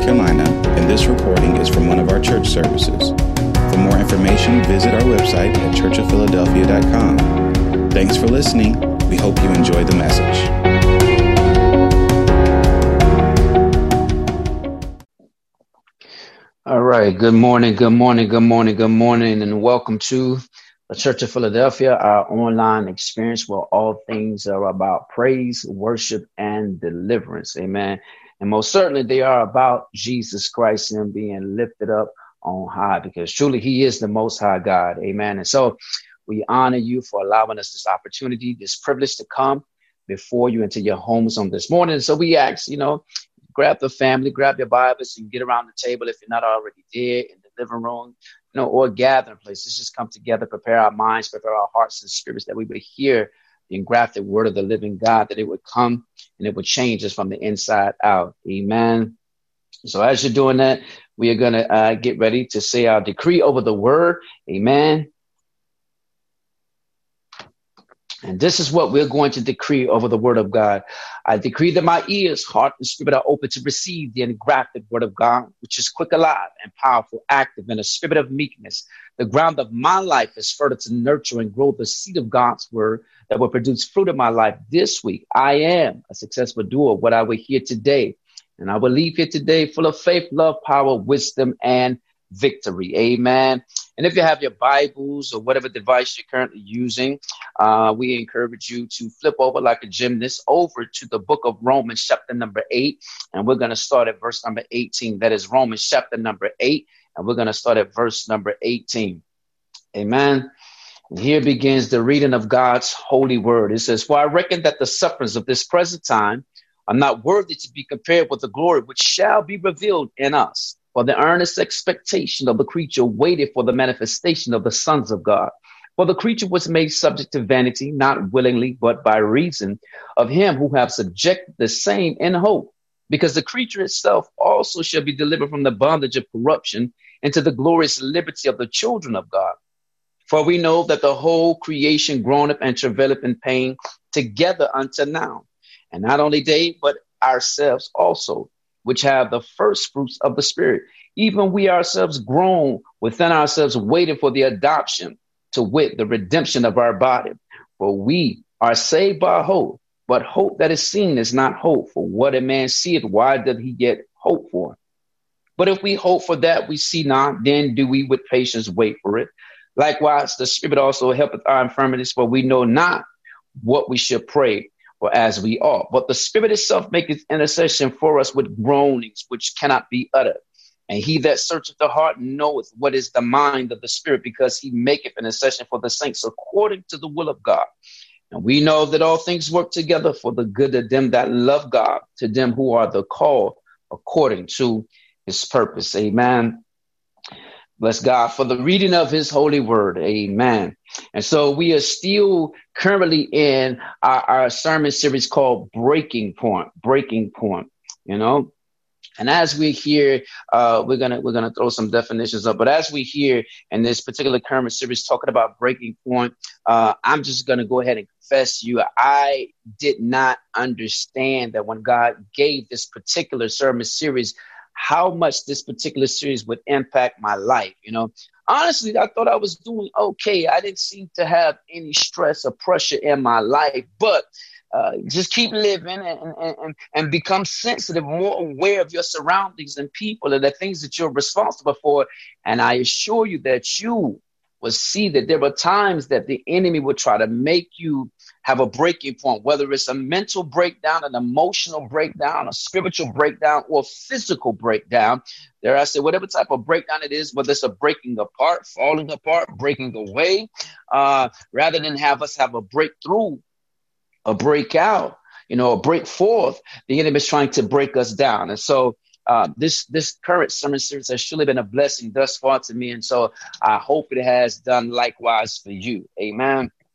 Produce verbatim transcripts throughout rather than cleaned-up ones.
Carolina, and this recording is from one of our church services. For more information, visit our website at church of philadelphia dot com. Thanks for listening. We hope you enjoy the message. All right. Good morning. Good morning. Good morning. Good morning. And welcome to the Church of Philadelphia, our online experience where all things are about praise, worship, and deliverance. Amen. And most certainly they are about Jesus Christ and being lifted up on high, because truly he is the most high God. Amen. And so we honor you for allowing us this opportunity, this privilege to come before you into your homes on this morning. So we ask, you know, grab the family, grab your Bibles, and get around the table if you're not already there in the living room, you know, or gathering place. Let's just come together, prepare our minds, prepare our hearts and spirits that we would hear the engrafted word of the living God, that it would come and it would change us from the inside out. Amen. So as you're doing that, we are going to uh, get ready to say our decree over the word. Amen. And this is what we're going to decree over the word of God. I decree that my ears, heart, and spirit are open to receive the engrafted word of God, which is quick, alive, and powerful, active, in a spirit of meekness. The ground of my life is fertile to nurture and grow the seed of God's word that will produce fruit in my life this week. I am a successful doer of what I will hear today. And I will leave here today full of faith, love, power, wisdom, and victory. Amen. And if you have your Bibles or whatever device you're currently using, uh, we encourage you to flip over like a gymnast over to the book of Romans, chapter number eight. And we're going to start at verse number eighteen. That is Romans chapter number eight. And we're going to start at verse number eighteen. Amen. And here begins the reading of God's holy word. It says, "For I reckon that the sufferings of this present time are not worthy to be compared with the glory which shall be revealed in us. For the earnest expectation of the creature waited for the manifestation of the sons of God. For the creature was made subject to vanity, not willingly, but by reason of him who have subjected the same in hope. Because the creature itself also shall be delivered from the bondage of corruption into the glorious liberty of the children of God. For we know that the whole creation groaneth and travaileth in pain together until now. And not only they, but ourselves also, which have the first fruits of the Spirit. Even we ourselves groan within ourselves, waiting for the adoption, to wit, the redemption of our body. For we are saved by hope, but hope that is seen is not hope. For what a man seeth, why doth he yet hope for? But if we hope for that we see not, then do we with patience wait for it. Likewise, the Spirit also helpeth our infirmities, for we know not what we should pray for as we ought. But the Spirit itself maketh intercession for us with groanings which cannot be uttered. And he that searcheth the heart knoweth what is the mind of the Spirit, because he maketh intercession for the saints according to the will of God. And we know that all things work together for the good of them that love God, to them who are the called according to his purpose." Amen. Bless God for the reading of his holy word. Amen. And so we are still currently in our, our sermon series called Breaking Point, Breaking Point, you know. And as we hear, uh, we're gonna we're gonna throw some definitions up. But as we hear in this particular sermon series talking about breaking point, uh, I'm just gonna go ahead and confess to you, I did not understand that when God gave this particular sermon series, how much this particular series would impact my life. You know, honestly, I thought I was doing okay. I didn't seem to have any stress or pressure in my life, but uh, just keep living and, and, and, and become sensitive, more aware of your surroundings and people and the things that you're responsible for. And I assure you that you will see that there were times that the enemy would try to make you have a breaking point, whether it's a mental breakdown, an emotional breakdown, a spiritual breakdown, or physical breakdown. There I say, whatever type of breakdown it is, whether it's a breaking apart, falling apart, breaking away, uh, rather than have us have a breakthrough, a breakout, you know, a break forth, the enemy is trying to break us down. And so uh, this this current sermon series has surely been a blessing thus far to me. And so I hope it has done likewise for you. Amen.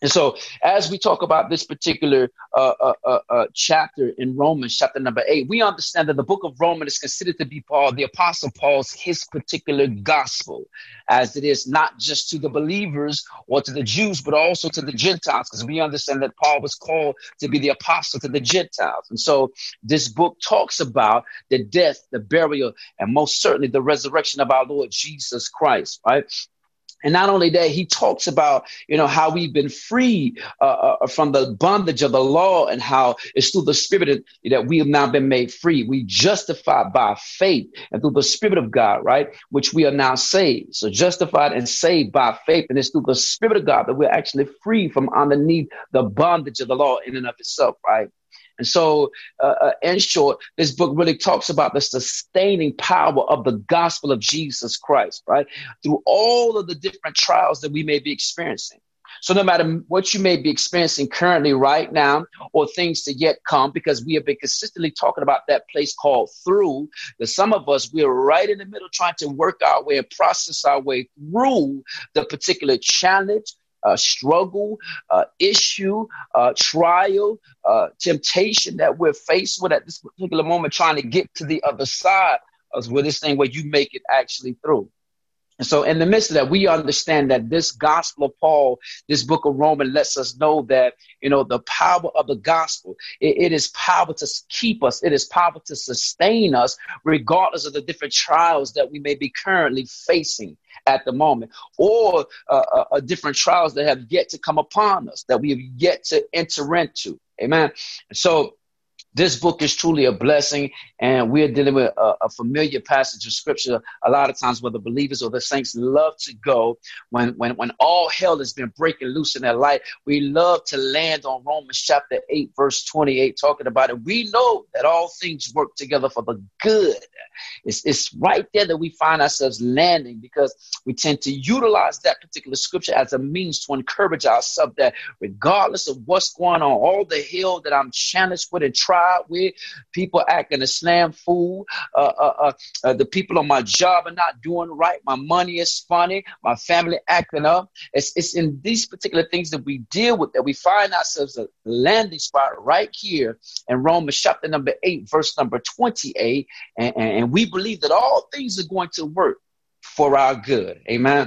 And so as we talk about this particular uh, uh, uh, uh, chapter in Romans, chapter number eight, we understand that the book of Romans is considered to be Paul, the Apostle Paul's, his particular gospel, as it is not just to the believers or to the Jews, but also to the Gentiles, because we understand that Paul was called to be the apostle to the Gentiles. And so this book talks about the death, the burial, and most certainly the resurrection of our Lord Jesus Christ, right? And not only that, he talks about, you know, how we've been free uh, uh, from the bondage of the law, and how it's through the Spirit that we have now been made free. We justified by faith and through the Spirit of God, right, which we are now saved. So justified and saved by faith. And it's through the Spirit of God that we're actually free from underneath the bondage of the law in and of itself, right? And so, uh, uh, in short, this book really talks about the sustaining power of the gospel of Jesus Christ, right? Through all of the different trials that we may be experiencing. So no matter what you may be experiencing currently right now, or things to yet come, because we have been consistently talking about that place called through, that some of us, we're right in the middle trying to work our way and process our way through the particular challenge, Uh, struggle, uh, issue, uh, trial, uh, temptation that we're faced with at this particular moment, trying to get to the other side of where this thing where you make it actually through. And so in the midst of that, we understand that this gospel of Paul, this book of Romans, lets us know that, you know, the power of the gospel, it, it is power to keep us. It is power to sustain us, regardless of the different trials that we may be currently facing at the moment, or uh, uh, different trials that have yet to come upon us, that we have yet to enter into. Amen. And so this book is truly a blessing, and we're dealing with a, a familiar passage of scripture a lot of times where the believers or the saints love to go when, when, when all hell has been breaking loose in their life. We love to land on Romans chapter eight, verse twenty-eight, talking about it. We know that all things work together for the good. It's, it's right there that we find ourselves landing, because we tend to utilize that particular scripture as a means to encourage ourselves that regardless of what's going on, all the hell that I'm challenged with and tried with, people acting a slam fool, uh, uh, uh, uh, the people on my job are not doing right, my money is funny, my family acting up. It's, it's in these particular things that we deal with that we find ourselves a landing spot right here in Romans chapter number eight, verse number twenty-eight. And, and, and we believe that all things are going to work for our good. Amen.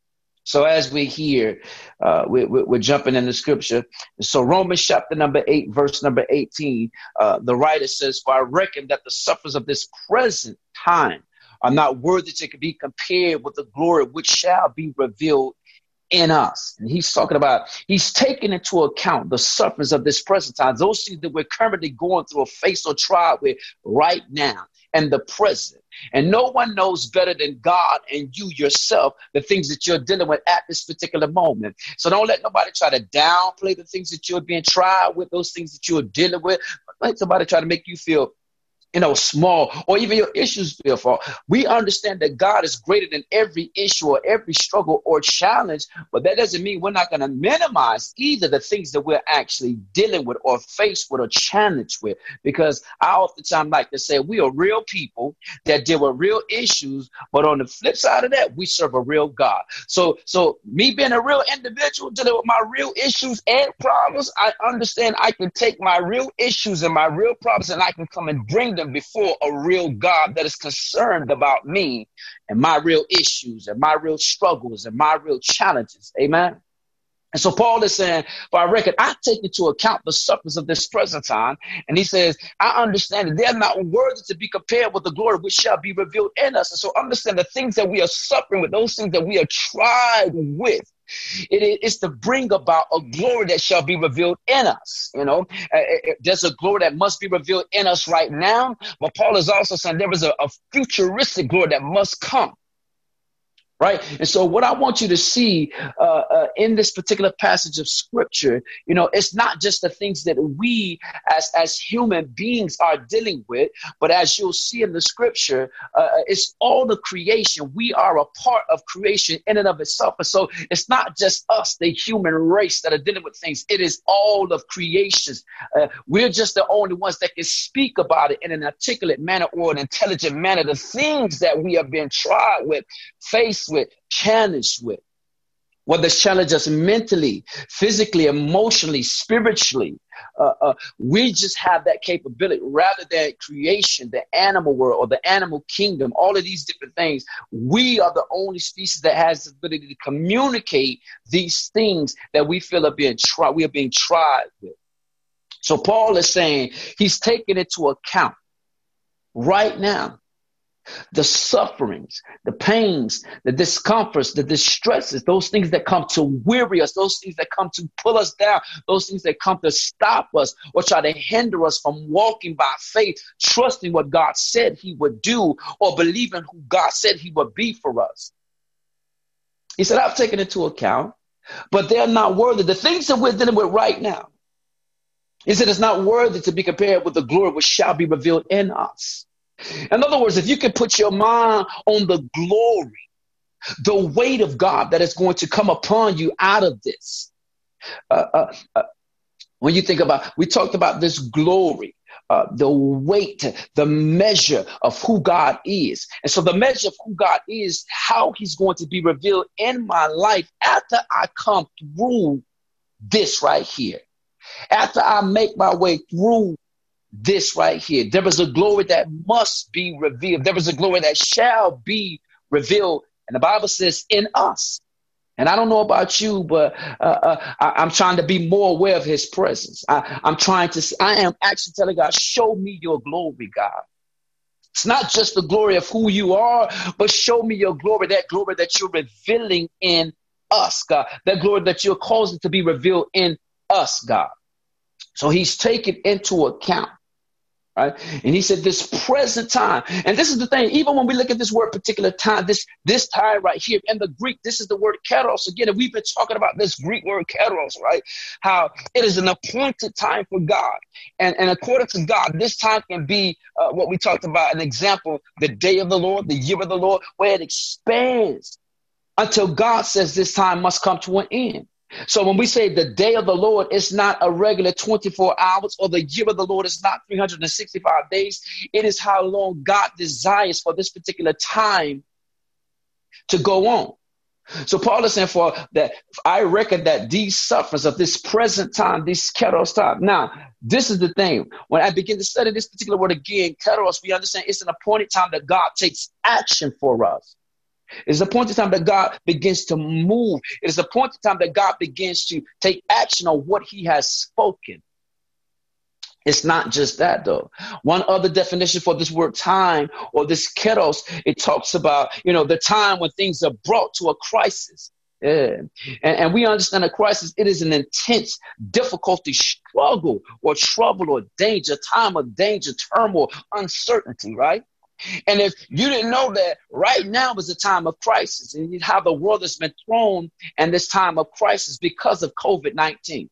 So as we hear, uh, we, we, we're jumping in the scripture. So Romans chapter number eight, verse number eighteen, uh, the writer says, "For I reckon that the sufferings of this present time are not worthy to be compared with the glory which shall be revealed in us." And he's talking about, he's taking into account the sufferings of this present time, those things that we're currently going through or face or trial with right now and the present. And no one knows better than God and you yourself the things that you're dealing with at this particular moment. So don't let nobody try to downplay the things that you're being tried with, those things that you're dealing with. Don't let somebody try to make you feel, you know, small, or even your issues feel small. We understand that God is greater than every issue or every struggle or challenge, but that doesn't mean we're not going to minimize either the things that we're actually dealing with or faced with or challenged with, because I oftentimes like to say we are real people that deal with real issues, but on the flip side of that, we serve a real God. So, so me being a real individual dealing with my real issues and problems, I understand I can take my real issues and my real problems and I can come and bring them before a real God that is concerned about me and my real issues and my real struggles and my real challenges. Amen. And so Paul is saying, "For I reckon I take into account the sufferings of this present time." And he says, I understand that they're not worthy to be compared with the glory which shall be revealed in us. And so understand the things that we are suffering with, those things that we are tried with, it is to bring about a glory that shall be revealed in us. You know, there's a glory that must be revealed in us right now. But Paul is also saying there is a, a futuristic glory that must come. Right. And so what I want you to see uh, uh, in this particular passage of scripture, you know, it's not just the things that we as as human beings are dealing with, but as you'll see in the scripture, uh, it's all the creation. We are a part of creation in and of itself. And so it's not just us, the human race, that are dealing with things. It is all of creation. Uh, we're just the only ones that can speak about it in an articulate manner or an intelligent manner. The things that we have been tried with, faced with, challenged with. Whether it's challenge us mentally, physically, emotionally, spiritually. Uh, uh, we just have that capability rather than creation, the animal world or the animal kingdom, all of these different things. We are the only species that has the ability to communicate these things that we feel are being tried. We are being tried with. So Paul is saying he's taking into account right now the sufferings, the pains, the discomforts, the distresses, those things that come to weary us, those things that come to pull us down, those things that come to stop us or try to hinder us from walking by faith, trusting what God said he would do or believing who God said he would be for us. He said, I've taken into account, but they're not worthy. The things that we're dealing with right now, he said, it's not worthy to be compared with the glory which shall be revealed in us. In other words, if you can put your mind on the glory, the weight of God that is going to come upon you out of this. Uh, uh, uh, when you think about, we talked about this glory, uh, the weight, the measure of who God is. And so the measure of who God is, how he's going to be revealed in my life after I come through this right here. After I make my way through this right here, there is a glory that must be revealed. There is a glory that shall be revealed. And the Bible says in us. And I don't know about you, but uh, uh, I, I'm trying to be more aware of his presence. I, I'm trying to, I am actually telling God, show me your glory, God. It's not just the glory of who you are, but show me your glory, that glory that you're revealing in us, God. That glory that you're causing to be revealed in us, God. So he's taken into account. Right. And he said this present time. And this is the thing, even when we look at this word particular time, this this time right here in the Greek, this is the word kairos. Again, and we've been talking about this Greek word kairos, right? How it is an appointed time for God. And, and according to God, this time can be uh, what we talked about, an example, the day of the Lord, the year of the Lord, where it expands until God says this time must come to an end. So when we say the day of the Lord is not a regular twenty-four hours, or the year of the Lord is not three hundred sixty-five days, it is how long God desires for this particular time to go on. So Paul is saying for that, I reckon that these sufferings of this present time, this kairos time. Now, this is the thing. When I begin to study this particular word again, kairos, we understand it's an appointed time that God takes action for us. It's a point in time that God begins to move. It is a point in time that God begins to take action on what he has spoken. It's not just that, though. One other definition for this word time or this kairos, it talks about, you know, the time when things are brought to a crisis. Yeah. And, and we understand a crisis, it is an intense difficulty, struggle, or trouble, or danger, time of danger, turmoil, uncertainty, right? And if you didn't know that right now is a time of crisis, and how the world has been thrown in this time of crisis because of COVID nineteen.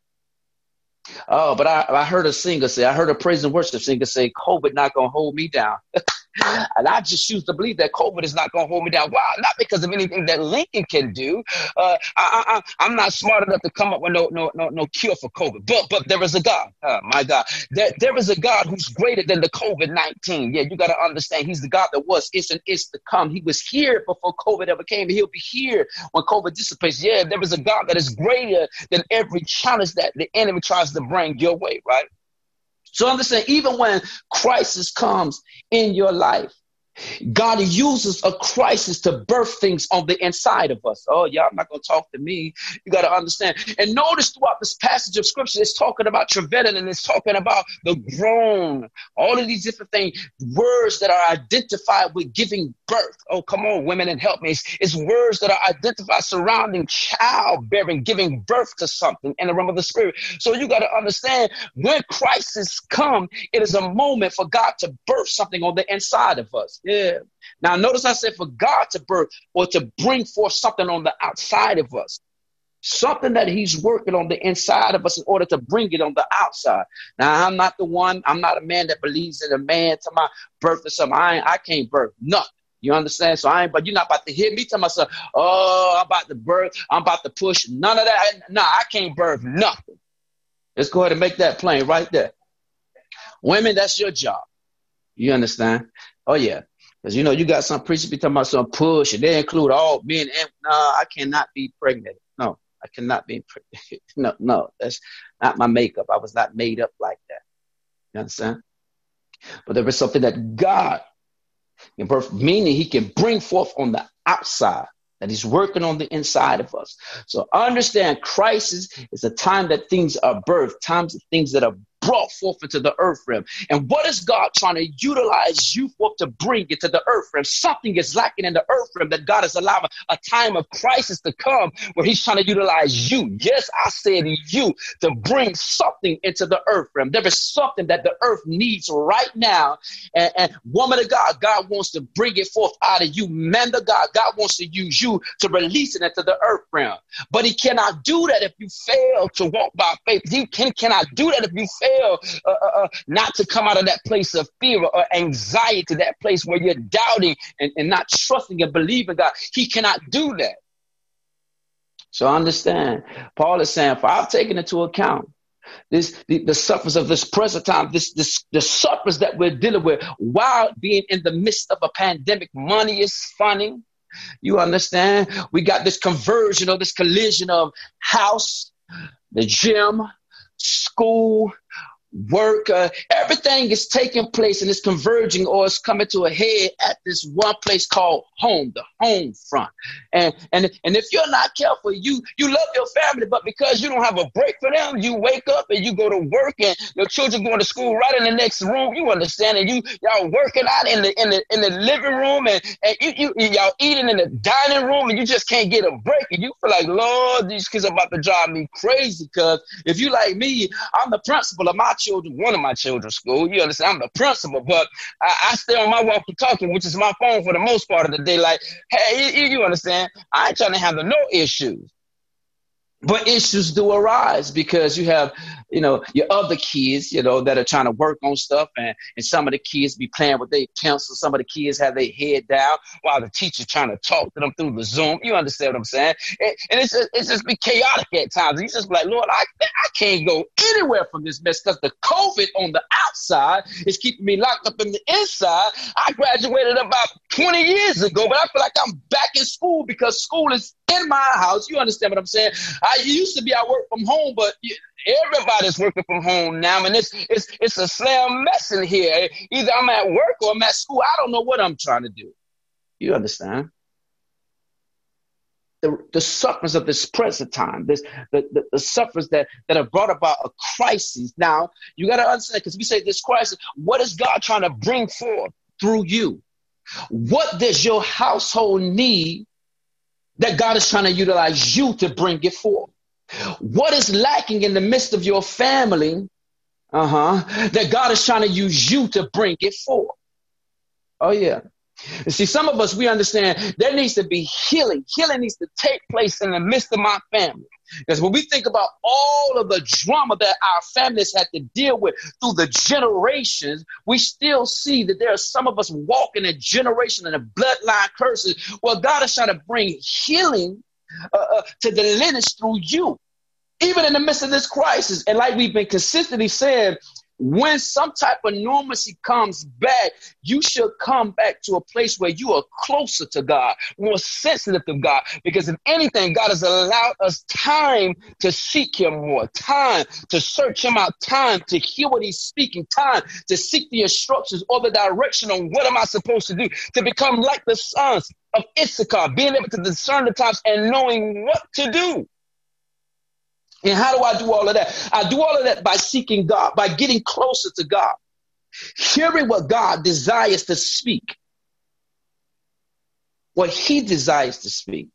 Oh, but I, I heard a singer say, I heard a praise and worship singer say, COVID not going to hold me down. And I just choose to believe that COVID is not going to hold me down. Why? Not because of anything that Lincoln can do. Uh, I, I, I'm not smart enough to come up with no no no no cure for COVID. But but there is a God. Oh, my God. There, there is a God who's greater than the COVID nineteen. Yeah, you got to understand. He's the God that was, is, and is to come. He was here before COVID ever came. He'll be here when COVID dissipates. Yeah, there is a God that is greater than every challenge that the enemy tries to bring your way, right? So understand, even when crisis comes in your life, God uses a crisis to birth things on the inside of us. Oh, y'all not going to talk to me. You got to understand. And notice throughout this passage of scripture, it's talking about travailing, and it's talking about the groan, all of these different things, words that are identified with giving birth. Oh, come on, women, and help me. It's, it's words that are identified surrounding childbearing, giving birth to something in the realm of the spirit. So you got to understand, when crisis come, it is a moment for God to birth something on the inside of us. Yeah. Now, notice I said for God to birth or to bring forth something on the outside of us, something that he's working on the inside of us in order to bring it on the outside. Now, I'm not the one. I'm not a man that believes in a man to my birth or something. I, ain't, I can't birth nothing. You understand? So I ain't, but you're not about to hear me tell myself, oh, I'm about to birth. I'm about to push. None of that. No, I can't birth nothing. Let's go ahead and make that plain right there. Women, that's your job. You understand? Oh, yeah. Because, you know, you got some preachers be talking about some push, and they include all men. And nah, I cannot be pregnant. no, I cannot be. No, no, that's not my makeup. I was not made up like that. You understand? But there is something that God, in birth, meaning he can bring forth on the outside, that he's working on the inside of us. So understand, crisis is a time that things are birthed, times of things that are brought forth into the earth realm. And what is God trying to utilize you for to bring it to the earth realm? Something is lacking in the earth realm that God is allowing a time of crisis to come where he's trying to utilize you. Yes, I said you, to bring something into the earth realm. There is something that the earth needs right now. And, and woman of God, God wants to bring it forth out of you. Man of God, God wants to use you to release it into the earth realm. But he cannot do that if you fail to walk by faith. He can, cannot do that if you fail Uh, uh, uh, not to come out of that place of fear or anxiety, that place where you're doubting and, and not trusting and believing God. He cannot do that. So understand, Paul is saying, for I've taken into account this, the, the sufferings of this present time, this, this, the sufferings that we're dealing with while being in the midst of a pandemic. Money is funny. You understand? We got this conversion or this collision of house, the gym, school, work, uh, everything is taking place and it's converging or it's coming to a head at this one place called home, the home front. And and and if you're not careful, you you love your family, but because you don't have a break for them, you wake up and you go to work and your children going to school right in the next room. You understand? And you y'all working out in the in the in the living room and, and you, you y'all eating in the dining room and you just can't get a break. And you feel like, Lord, these kids are about to drive me crazy. Because if you like me, I'm the principal of my children, one of my children's school. You understand? I'm the principal, but I, I stay on my walkie-talkie, which is my phone for the most part of the day. Like, hey, you, you understand? I ain't trying to handle no issues. But issues do arise because you have, you know, your other kids, you know, that are trying to work on stuff. And, and some of the kids be playing with their pencils. Some of the kids have their head down while the teacher trying to talk to them through the Zoom. You understand what I'm saying? And, and it's just, it's just be chaotic at times. You just be like, Lord, I, I can't go anywhere from this mess because the COVID on the outside is keeping me locked up in the inside. I graduated about twenty years ago, but I feel like I'm back in school because school is in my house. You understand what I'm saying? I used to be, I work from home, but everybody's working from home now, and it's it's it's a slam mess in here. Either I'm at work or I'm at school. I don't know what I'm trying to do. You understand? The, the sufferings of this present time, this the, the, the sufferings that, that have brought about a crisis. Now, you got to understand, because we say this crisis, what is God trying to bring forth through you? What does your household need that God is trying to utilize you to bring it forth? What is lacking in the midst of your family, uh-huh, that God is trying to use you to bring it forth? Oh, yeah. You see, some of us, we understand there needs to be healing. Healing needs to take place in the midst of my family. Because when we think about all of the drama that our families had to deal with through the generations, we still see that there are some of us walking a generation and a bloodline curses. Well, God is trying to bring healing uh, uh, to the lineage through you, even in the midst of this crisis. And like we've been consistently saying, when some type of normalcy comes back, you should come back to a place where you are closer to God, more sensitive to God. Because if anything, God has allowed us time to seek him more, time to search him out, time to hear what he's speaking, time to seek the instructions or the direction on what am I supposed to do, to become like the sons of Issachar, being able to discern the times and knowing what to do. And how do I do all of that? I do all of that by seeking God, by getting closer to God, hearing what God desires to speak, what he desires to speak.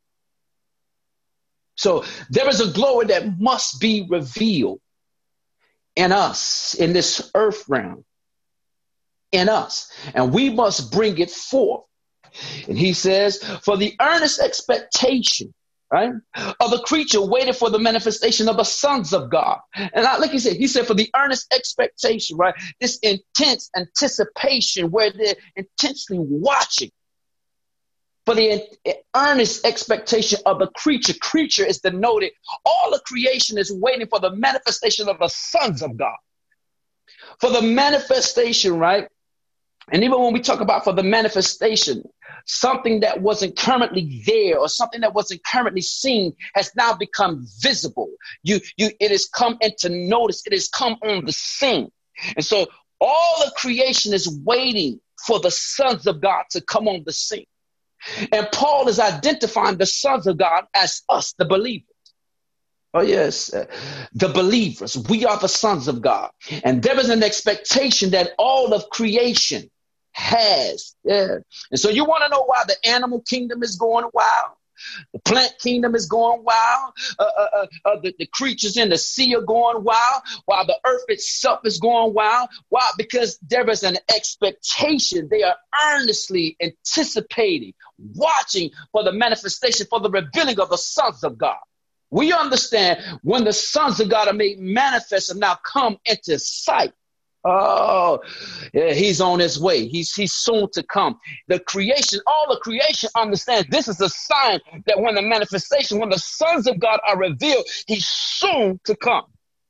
So there is a glory that must be revealed in us, in this earth realm, in us, and we must bring it forth. And he says, for the earnest expectation, right, of the creature waited for the manifestation of the sons of God. And I, like he said, he said, for the earnest expectation, right, this intense anticipation where they're intensely watching. For the earnest expectation of the creature. Creature is denoted. All of creation is waiting for the manifestation of the sons of God. For the manifestation, right, And even when we talk about for the manifestation, something that wasn't currently there or something that wasn't currently seen has now become visible. You, you, it has come into notice. It has come on the scene. And so all of creation is waiting for the sons of God to come on the scene. And Paul is identifying the sons of God as us, the believers. Oh, yes, uh, the believers. We are the sons of God. And there is an expectation that all of creation has. Yeah. And so you want to know why the animal kingdom is going wild? The plant kingdom is going wild. Uh, uh, uh, uh, the, the creatures in the sea are going wild, while the earth itself is going wild. Why? Because there is an expectation. They are earnestly anticipating, watching for the manifestation, for the revealing of the sons of God. We understand when the sons of God are made manifest and now come into sight. Oh, yeah, he's on his way. He's he's soon to come. The creation, all the creation understands this is a sign that when the manifestation, when the sons of God are revealed, he's soon to come.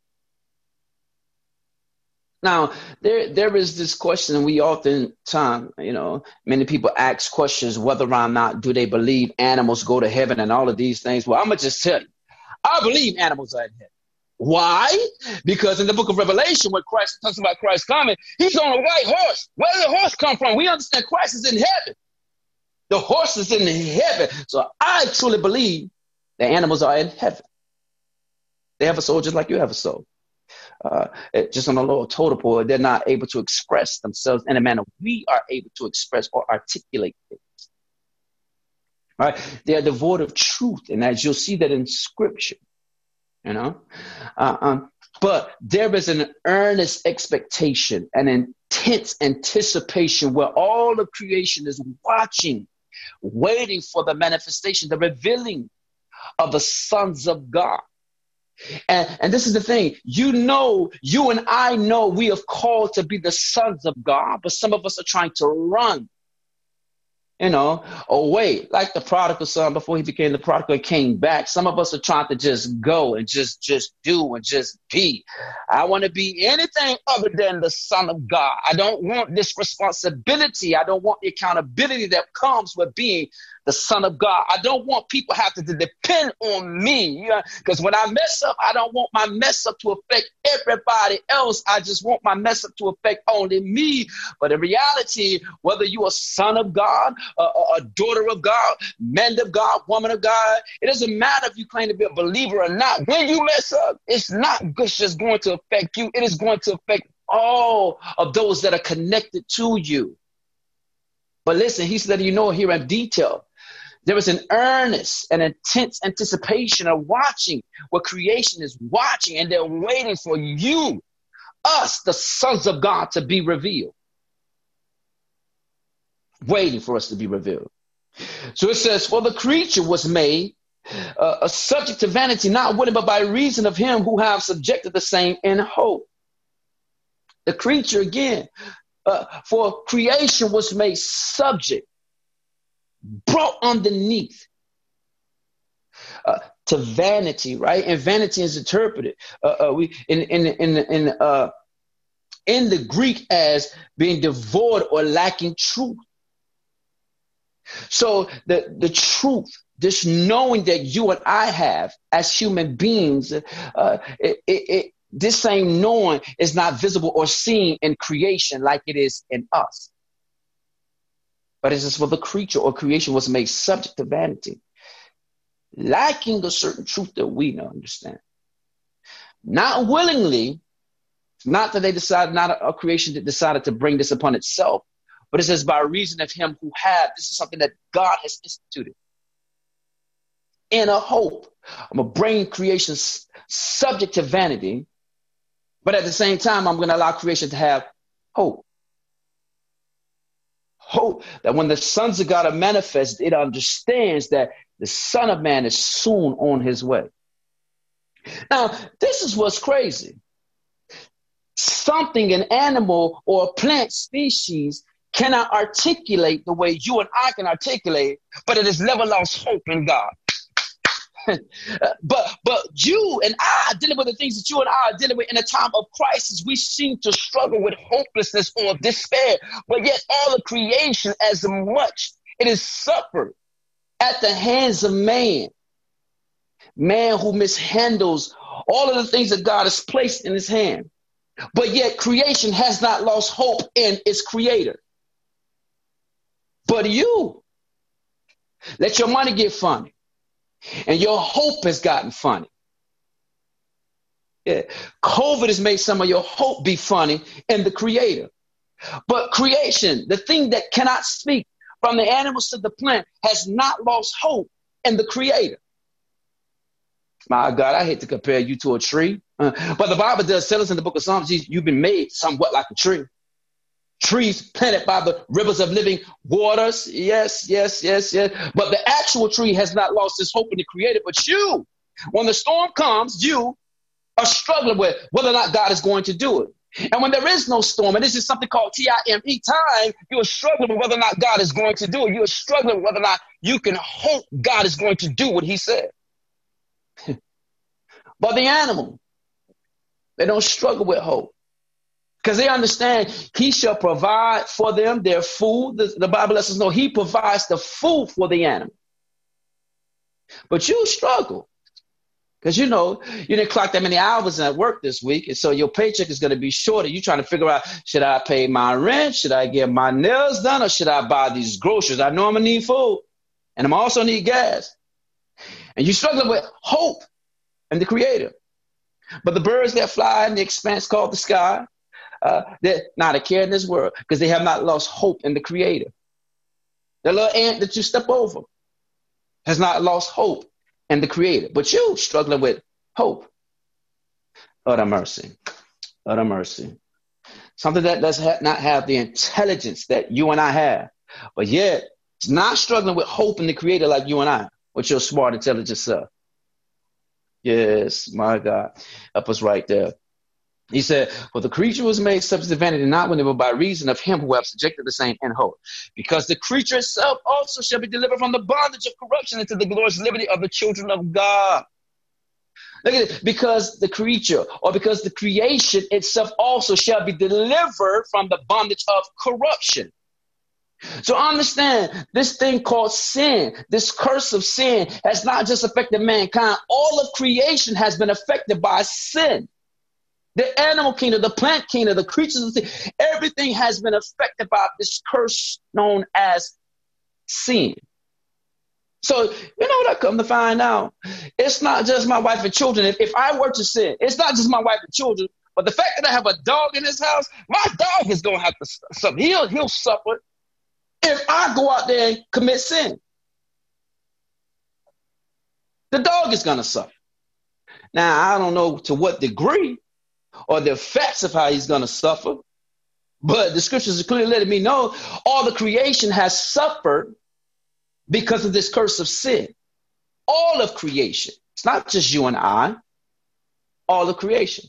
Now, there there is this question, and we oftentimes, you know, many people ask questions whether or not do they believe animals go to heaven and all of these things. Well, I'm going to just tell you, I believe animals are in heaven. Why? Because in the book of Revelation, when Christ talks about Christ coming, he's on a white horse. Where did the horse come from? We understand Christ is in heaven. The horse is in heaven. So I truly believe the animals are in heaven. They have a soul just like you have a soul. Uh, it, just on a lower total point, they're not able to express themselves in a manner we are able to express or articulate things. All right? They are devoid of truth, and as you'll see that in Scripture. You know, uh, um, but there is an earnest expectation, an intense anticipation where all of creation is watching, waiting for the manifestation, the revealing of the sons of God. And, and this is the thing, you know, you and I know we have called to be the sons of God, but some of us are trying to run, you know, away, like the prodigal son before he became the prodigal and came back. Some of us are trying to just go and just, just do and just be. I want to be anything other than the son of God. I don't want this responsibility. I don't want the accountability that comes with being the son of God. I don't want people having to depend on me, because when I mess up, I don't want my mess up to affect everybody else. I just want my mess up to affect only me. But in reality, whether you're a son of God, a, a daughter of God, man of God, woman of God, it doesn't matter if you claim to be a believer or not. When you mess up, it's not just going to affect you. It is going to affect all of those that are connected to you. But listen, he's letting you know here in detail. There is an earnest and intense anticipation of watching what creation is watching, and they're waiting for you, us, the sons of God, to be revealed. Waiting for us to be revealed. So it says, for the creature was made uh, a subject to vanity, not willing, but by reason of him who have subjected the same in hope. The creature, again, uh, for creation was made subject, brought underneath uh, to vanity, right? And vanity is interpreted uh, uh, we in in in in uh, in the Greek as being devoid or lacking truth. So the the truth, this knowing that you and I have as human beings, uh, it, it, it, this same knowing is not visible or seen in creation like it is in us. But it says, for the creature or creation was made subject to vanity, lacking a certain truth that we don't understand. Not willingly, not that they decided, not a, a creation that decided to bring this upon itself, but it says by reason of him who had, this is something that God has instituted. In a hope, I'm going to bring creation subject to vanity, but at the same time, I'm going to allow creation to have hope. Hope that when the sons of God are manifest, it understands that the Son of Man is soon on his way. Now, this is what's crazy. Something, an animal or a plant species, cannot articulate the way you and I can articulate, but it has never lost hope in God. but but you and I dealing with the things that you and I are dealing with in a time of crisis, we seem to struggle with hopelessness or despair. But yet all of creation, as much it is suffered at the hands of man, man who mishandles all of the things that God has placed in his hand. But yet creation has not lost hope in its creator. But you let your money get funny. And your hope has gotten funny. Yeah. COVID has made some of your hope be funny in the creator. But creation, the thing that cannot speak, from the animals to the plant, has not lost hope in the creator. My God, I hate to compare you to a tree. Uh, but the Bible does tell us in the book of Psalms, you've been made somewhat like a tree. Trees planted by the rivers of living waters. Yes, yes, yes, yes. But the actual tree has not lost its hope in the creator. But you, when the storm comes, you are struggling with whether or not God is going to do it. And when there is no storm, and this is something called T I M E, time, you are struggling with whether or not God is going to do it. You are struggling with whether or not you can hope God is going to do what he said. But the animal, they don't struggle with hope. Because they understand he shall provide for them their food. The, the Bible lets us know he provides the food for the animal. But you struggle. Because, you know, you didn't clock that many hours at work this week. And so your paycheck is going to be shorter. You're trying to figure out, should I pay my rent? Should I get my nails done? Or should I buy these groceries? I know I'm going to need food. And I'm also need gas. And you're struggling with hope in the creator. But the birds that fly in the expanse called the sky, Uh, they're not a care in this world because they have not lost hope in the creator. The little ant that you step over has not lost hope in the creator, but you struggling with hope. Lord have mercy. Lord have mercy. Something that does ha- not have the intelligence that you and I have, but yet it's not struggling with hope in the creator like you and I, with your smart, intelligent self. Yes, my God. Help us right there. He said, for the creature was made subject to vanity, not when it was by reason of him who have subjected the same in hope. Because the creature itself also shall be delivered from the bondage of corruption into the glorious liberty of the children of God. Look at it. Because the creature, or because the creation itself also shall be delivered from the bondage of corruption. So understand, this thing called sin, this curse of sin, has not just affected mankind. All of creation has been affected by sin. The animal kingdom, the plant kingdom, the creatures of the sea, everything has been affected by this curse known as sin. So, you know what I come to find out? It's not just my wife and children. If, if I were to sin, it's not just my wife and children, but the fact that I have a dog in this house, my dog is going to have to suffer. He'll, he'll suffer if I go out there and commit sin. The dog is going to suffer. Now, I don't know to what degree or the effects of how he's going to suffer. But the scriptures are clearly letting me know all the creation has suffered because of this curse of sin. All of creation. It's not just you and I. All of creation.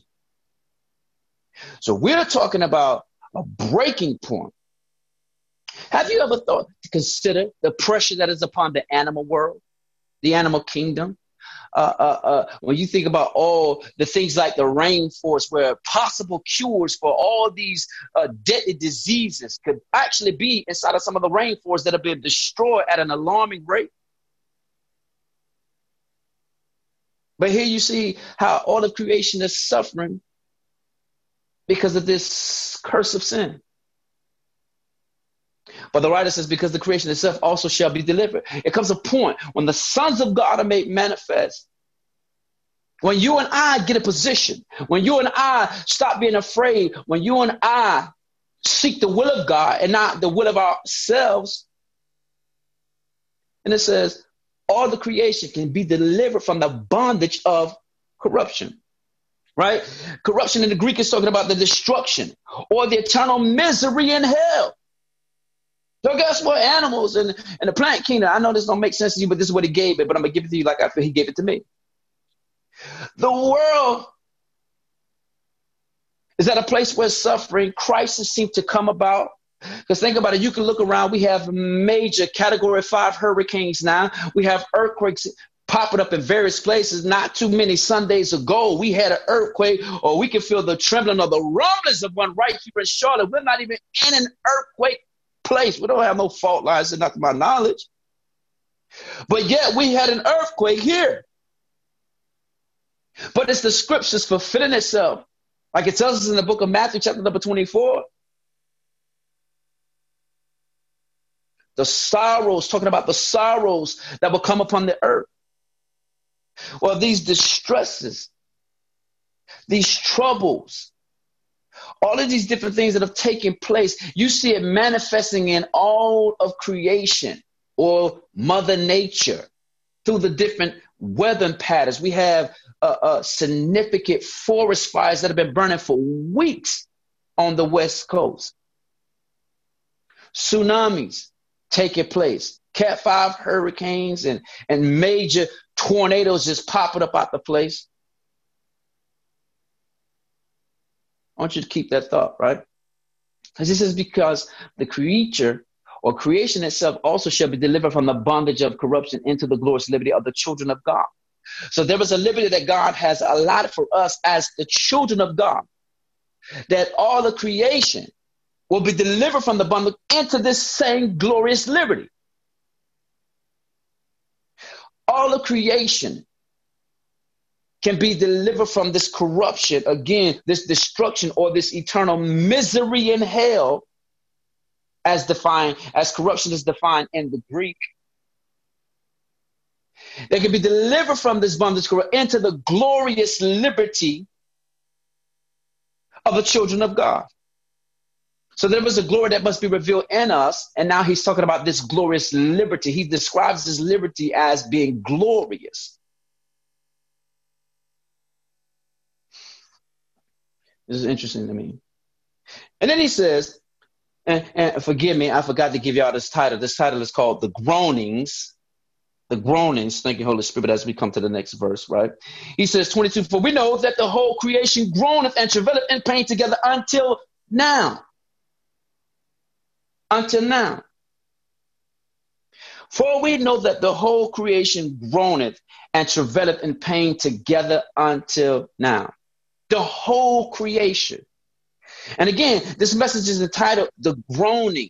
So we're talking about a breaking point. Have you ever thought to consider the pressure that is upon the animal world, the animal kingdom? Uh, uh, uh, when you think about all the things like the rainforest, where possible cures for all these uh, deadly diseases could actually be inside of some of the rainforests that have been destroyed at an alarming rate. But here you see how all of creation is suffering because of this curse of sin. But the writer says, because the creation itself also shall be delivered. It comes a point when the sons of God are made manifest. When you and I get a position, when you and I stop being afraid, when you and I seek the will of God and not the will of ourselves. And it says, all the creation can be delivered from the bondage of corruption. Right? Corruption in the Greek is talking about the destruction or the eternal misery in hell. So guess what? Animals and, and the plant kingdom, I know this don't make sense to you, but this is what he gave it, but I'm going to give it to you like I feel he gave it to me. The world is at a place where suffering, crisis seem to come about. Because think about it, you can look around, we have major category five hurricanes now. We have earthquakes popping up in various places. Not too many Sundays ago, we had an earthquake, or we can feel the trembling or the rumblings of one right here in Charlotte. We're not even in an earthquake place. We don't have no fault lines, not to my knowledge. But yet we had an earthquake here. But it's the scriptures fulfilling itself. Like it tells us in the book of Matthew, chapter number twenty-four. The sorrows, talking about the sorrows that will come upon the earth. Well, these distresses, these troubles, all of these different things that have taken place, you see it manifesting in all of creation or Mother Nature through the different weather patterns. We have uh, uh, significant forest fires that have been burning for weeks on the West Coast. Tsunamis taking place. Cat five hurricanes and, and major tornadoes just popping up out the place. I want you to keep that thought, right? Because this is because the creature or creation itself also shall be delivered from the bondage of corruption into the glorious liberty of the children of God. So there is a liberty that God has allotted for us as the children of God, that all the creation will be delivered from the bondage into this same glorious liberty. All of creation can be delivered from this corruption, again, this destruction or this eternal misery in hell, as defined, as corruption is defined in the Greek. They can be delivered from this bondage into the glorious liberty of the children of God. So there was a glory that must be revealed in us. And now he's talking about this glorious liberty. He describes this liberty as being glorious. This is interesting to me. And then he says, and, and forgive me, I forgot to give y'all this title. This title is called The Groanings. The Groanings. Thank you, Holy Spirit, as we come to the next verse, right? He says, twenty-two, for we know that the whole creation groaneth and travaileth in pain together until now. Until now. For we know that the whole creation groaneth and travaileth in pain together until now. The whole creation. And again, this message is entitled The Groaning.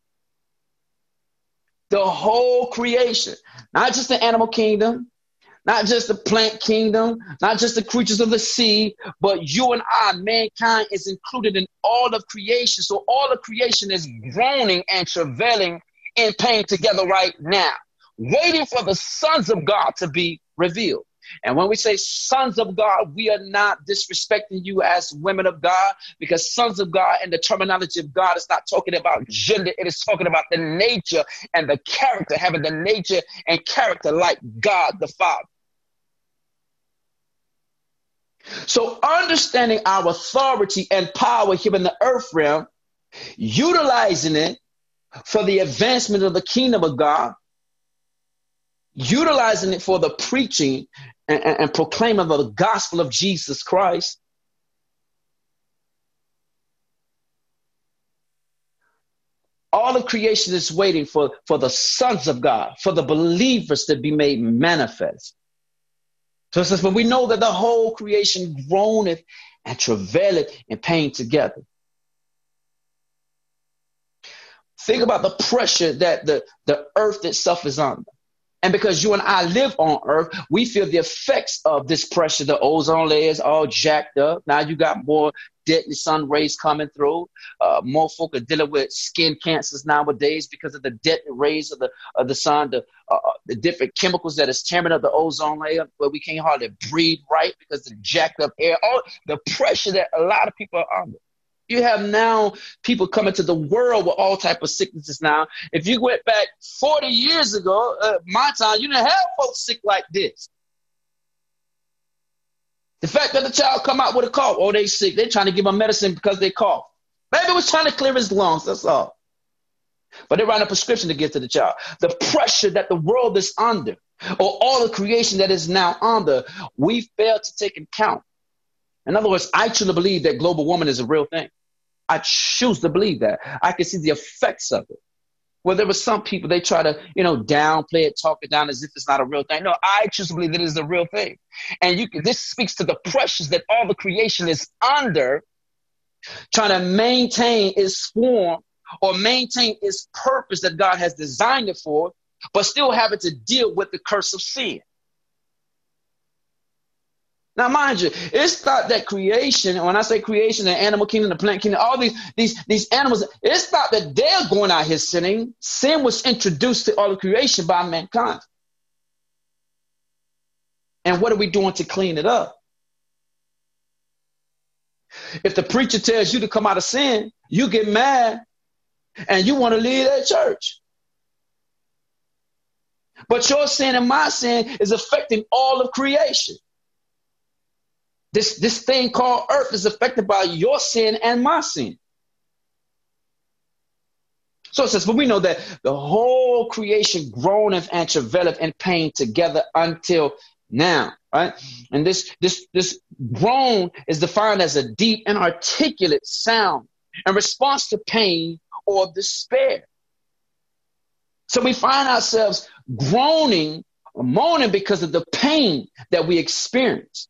The whole creation. Not just the animal kingdom, not just the plant kingdom, not just the creatures of the sea, but you and I, mankind, is included in all of creation. So all of creation is groaning and travailing in pain together right now, waiting for the sons of God to be revealed. And when we say sons of God, we are not disrespecting you as women of God, because sons of God and the terminology of God is not talking about gender. It is talking about the nature and the character, having the nature and character like God the Father. So understanding our authority and power here in the earth realm, utilizing it for the advancement of the kingdom of God, utilizing it for the preaching and, and, and proclaiming of the gospel of Jesus Christ. All of creation is waiting for, for the sons of God, for the believers to be made manifest. So it says, but we know that the whole creation groaneth and travaileth in pain together. Think about the pressure that the, the earth itself is under. And because you and I live on earth, we feel the effects of this pressure. The ozone layer is all jacked up. Now you got more deadly sun rays coming through. Uh, more folk are dealing with skin cancers nowadays because of the deadly rays of the of the sun, the, uh, the different chemicals that is tearing up the ozone layer, where we can't hardly breathe right because of the jacked up air. All the pressure that a lot of people are under. You have now people coming to the world with all type of sicknesses now. If you went back forty years ago, uh, my time, you didn't have folks sick like this. The fact that the child come out with a cough, oh, they sick. They're trying to give them medicine because they cough. Maybe it was trying to clear his lungs, that's all. But they write a prescription to give to the child. The pressure that the world is under, or all the creation that is now under, we fail to take account. In other words, I truly believe that global warming is a real thing. I choose to believe that. I can see the effects of it. Well, there were some people, they try to, you know, downplay it, talk it down as if it's not a real thing. No, I choose to believe that it is a real thing. And you can, this speaks to the pressures that all the creation is under, trying to maintain its form or maintain its purpose that God has designed it for, but still having to deal with the curse of sin. Now, mind you, it's not that creation, when I say creation, the animal kingdom, the plant kingdom, all these, these, these animals, it's not that they're going out here sinning. Sin was introduced to all of creation by mankind. And what are we doing to clean it up? If the preacher tells you to come out of sin, you get mad and you want to leave that church. But your sin and my sin is affecting all of creation. This, this thing called earth is affected by your sin and my sin. So it says, but we know that the whole creation groaneth and travaileth in pain together until now, right? And this, this, this groan is defined as a deep and articulate sound in response to pain or despair. So we find ourselves groaning or moaning because of the pain that we experience.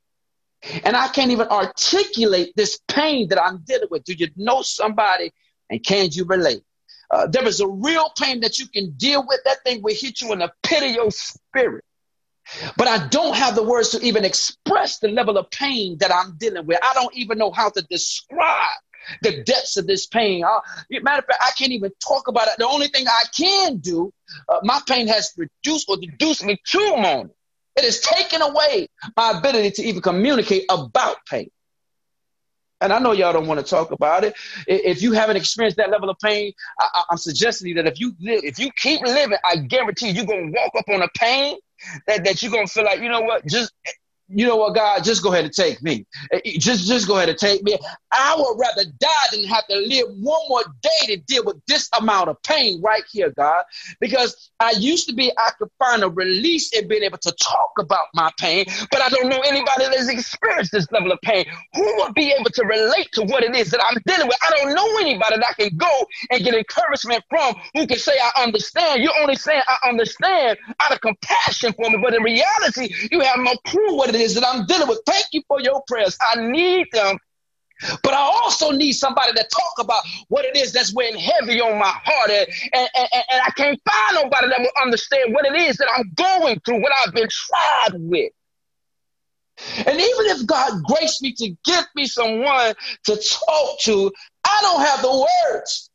And I can't even articulate this pain that I'm dealing with. Do you know somebody and can you relate? Uh, there is a real pain that you can deal with. That thing will hit you in the pit of your spirit. But I don't have the words to even express the level of pain that I'm dealing with. I don't even know how to describe the depths of this pain. Uh, matter of fact, I can't even talk about it. The only thing I can do, uh, my pain has reduced or reduced me to mourning. It has taken away my ability to even communicate about pain. And I know y'all don't want to talk about it. If you haven't experienced that level of pain, I, I'm suggesting that if you live, if you keep living, I guarantee you, you're going to walk up on a pain that, that you're going to feel like, you know what, just, you know what, God, just go ahead and take me. Just, just go ahead and take me. I would rather die than have to live one more day to deal with this amount of pain right here, God. Because I used to be, I could find a release in being able to talk about my pain, but I don't know anybody that has experienced this level of pain. Who would be able to relate to what it is that I'm dealing with? I don't know anybody that I can go and get encouragement from who can say, I understand. You're only saying I understand out of compassion for me, but in reality, you have no clue what it is that I'm dealing with. Thank you for your prayers. I need them. But I also need somebody to talk about what it is that's weighing heavy on my heart. And, and, and, and I can't find nobody that will understand what it is that I'm going through, what I've been tried with. And even if God graced me to give me someone to talk to, I don't have the words.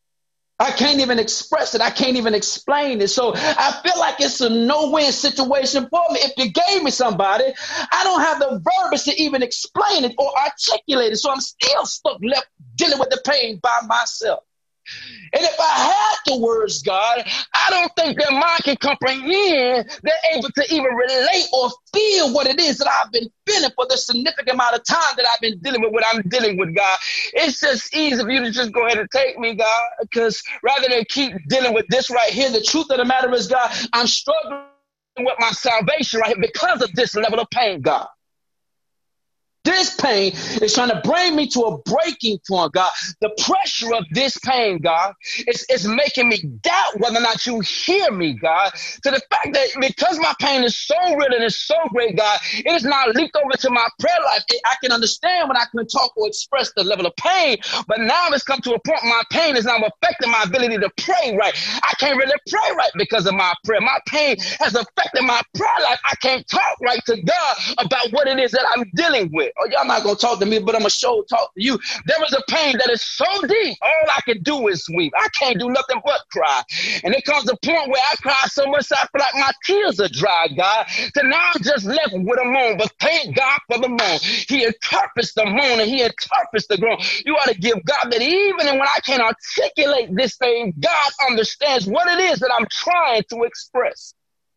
I can't even express it. I can't even explain it. So I feel like it's a no-win situation for me. If you gave me somebody, I don't have the verbiage to even explain it or articulate it. So I'm still stuck left dealing with the pain by myself. And if I had the words, God, I don't think their mind can comprehend. They're able to even relate or feel what it is that I've been feeling for the significant amount of time that I've been dealing with what I'm dealing with, God. It's just easy for you to just go ahead and take me, God, because rather than keep dealing with this right here, the truth of the matter is, God, I'm struggling with my salvation right here because of this level of pain, God. This pain is trying to bring me to a breaking point, God. The pressure of this pain, God, is, is making me doubt whether or not you hear me, God. To the fact that because my pain is so real and it's so great, God, it has now leaked over to my prayer life. I can understand when I can talk or express the level of pain, but now it's come to a point my pain is now affecting my ability to pray right. I can't really pray right because of my prayer. My pain has affected my prayer life. I can't talk right to God about what it is that I'm dealing with. Oh, y'all not going to talk to me, but I'm going to show talk to you. There is a pain that is so deep, all I can do is weep. I can't do nothing but cry. And it comes to a point where I cry so much I feel like my tears are dry, God. So now I'm just left with a moan. But thank God for the moan. He interprets the moan and he interprets the groan. You ought to give God that even when I can't articulate this thing, God understands what it is that I'm trying to express.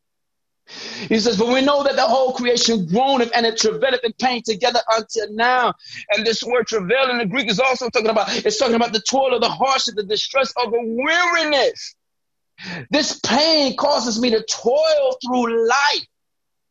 He says, but we know that the whole creation groaneth and it travaileth in pain together until now. And this word travail in the Greek is also talking about, it's talking about the toil of the hardship, the distress of the weariness. This pain causes me to toil through life.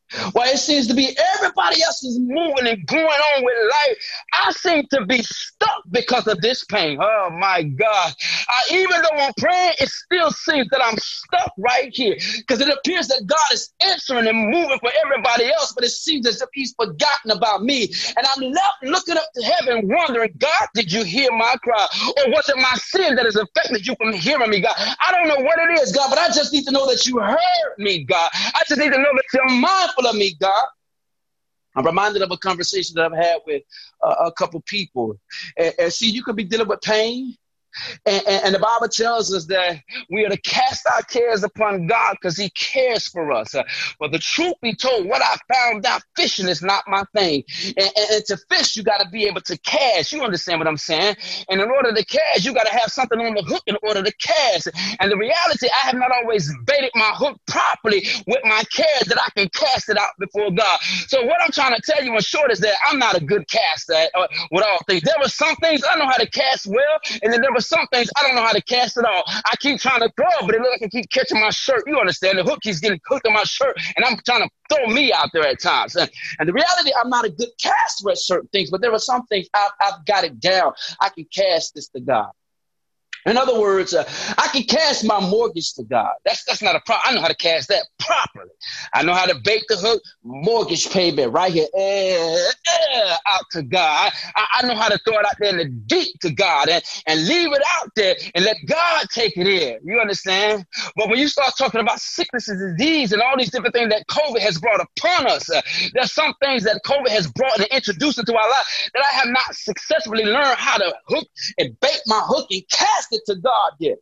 While it seems to be everybody else is moving and going on with life, I seem to be stuck because of this pain. Oh, my God. I, even though I'm praying, it still seems that I'm stuck right here because it appears that God is answering and moving for everybody else, but it seems as if he's forgotten about me. And I'm left looking up to heaven wondering, God, did you hear my cry? Or was it my sin that has affected you from hearing me, God? I don't know what it is, God, but I just need to know that you heard me, God. I just need to know that you're mindful of me, God. I'm reminded of a conversation that I've had with uh, a couple people. And, and see, you could be dealing with pain. And, and, and the Bible tells us that we are to cast our cares upon God because he cares for us. Uh, but the truth be told, what I found out, fishing is not my thing. And, and, and to fish, you got to be able to cast. You understand what I'm saying? And in order to cast, you got to have something on the hook in order to cast. And the reality, I have not always baited my hook properly with my cares that I can cast it out before God. So what I'm trying to tell you in short is that I'm not a good caster uh, with all things. There were some things I know how to cast well, and then there were some things I don't know how to cast it all. I keep trying to throw, but it looks like I keep catching my shirt. You understand? The hook keeps getting hooked on my shirt, and I'm trying to throw me out there at times. And, and the reality, I'm not a good caster at certain things, but there are some things I've, I've got it down. I can cast this to God. In other words, uh, I can cast my mortgage to God. That's that's not a problem. I know how to cast that properly. I know how to bait the hook, mortgage payment right here, eh, eh, out to God. I, I know how to throw it out there in the deep to God and, and leave it out there and let God take it in. You understand? But when you start talking about sicknesses and disease and all these different things that COVID has brought upon us, uh, there's some things that COVID has brought and introduced into our life that I have not successfully learned how to hook and bait my hook and cast it to God yet.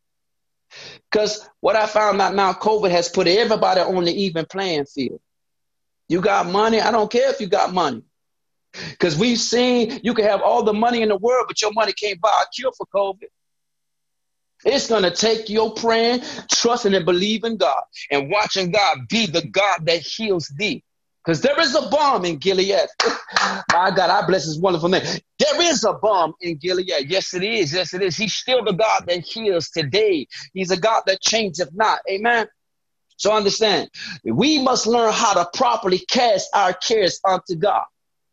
Because what I found out now, COVID has put everybody on the even playing field. You got money, I don't care if you got money. Because we've seen you can have all the money in the world, but your money can't buy a cure for COVID. It's going to take your praying, trusting and believing God, and watching God be the God that heals thee. Because there is a balm in Gilead. My God, I bless his wonderful name. There is a balm in Gilead. Yes, it is. Yes, it is. He's still the God that heals today. He's a God that changeth not. Amen. So understand, we must learn how to properly cast our cares unto God.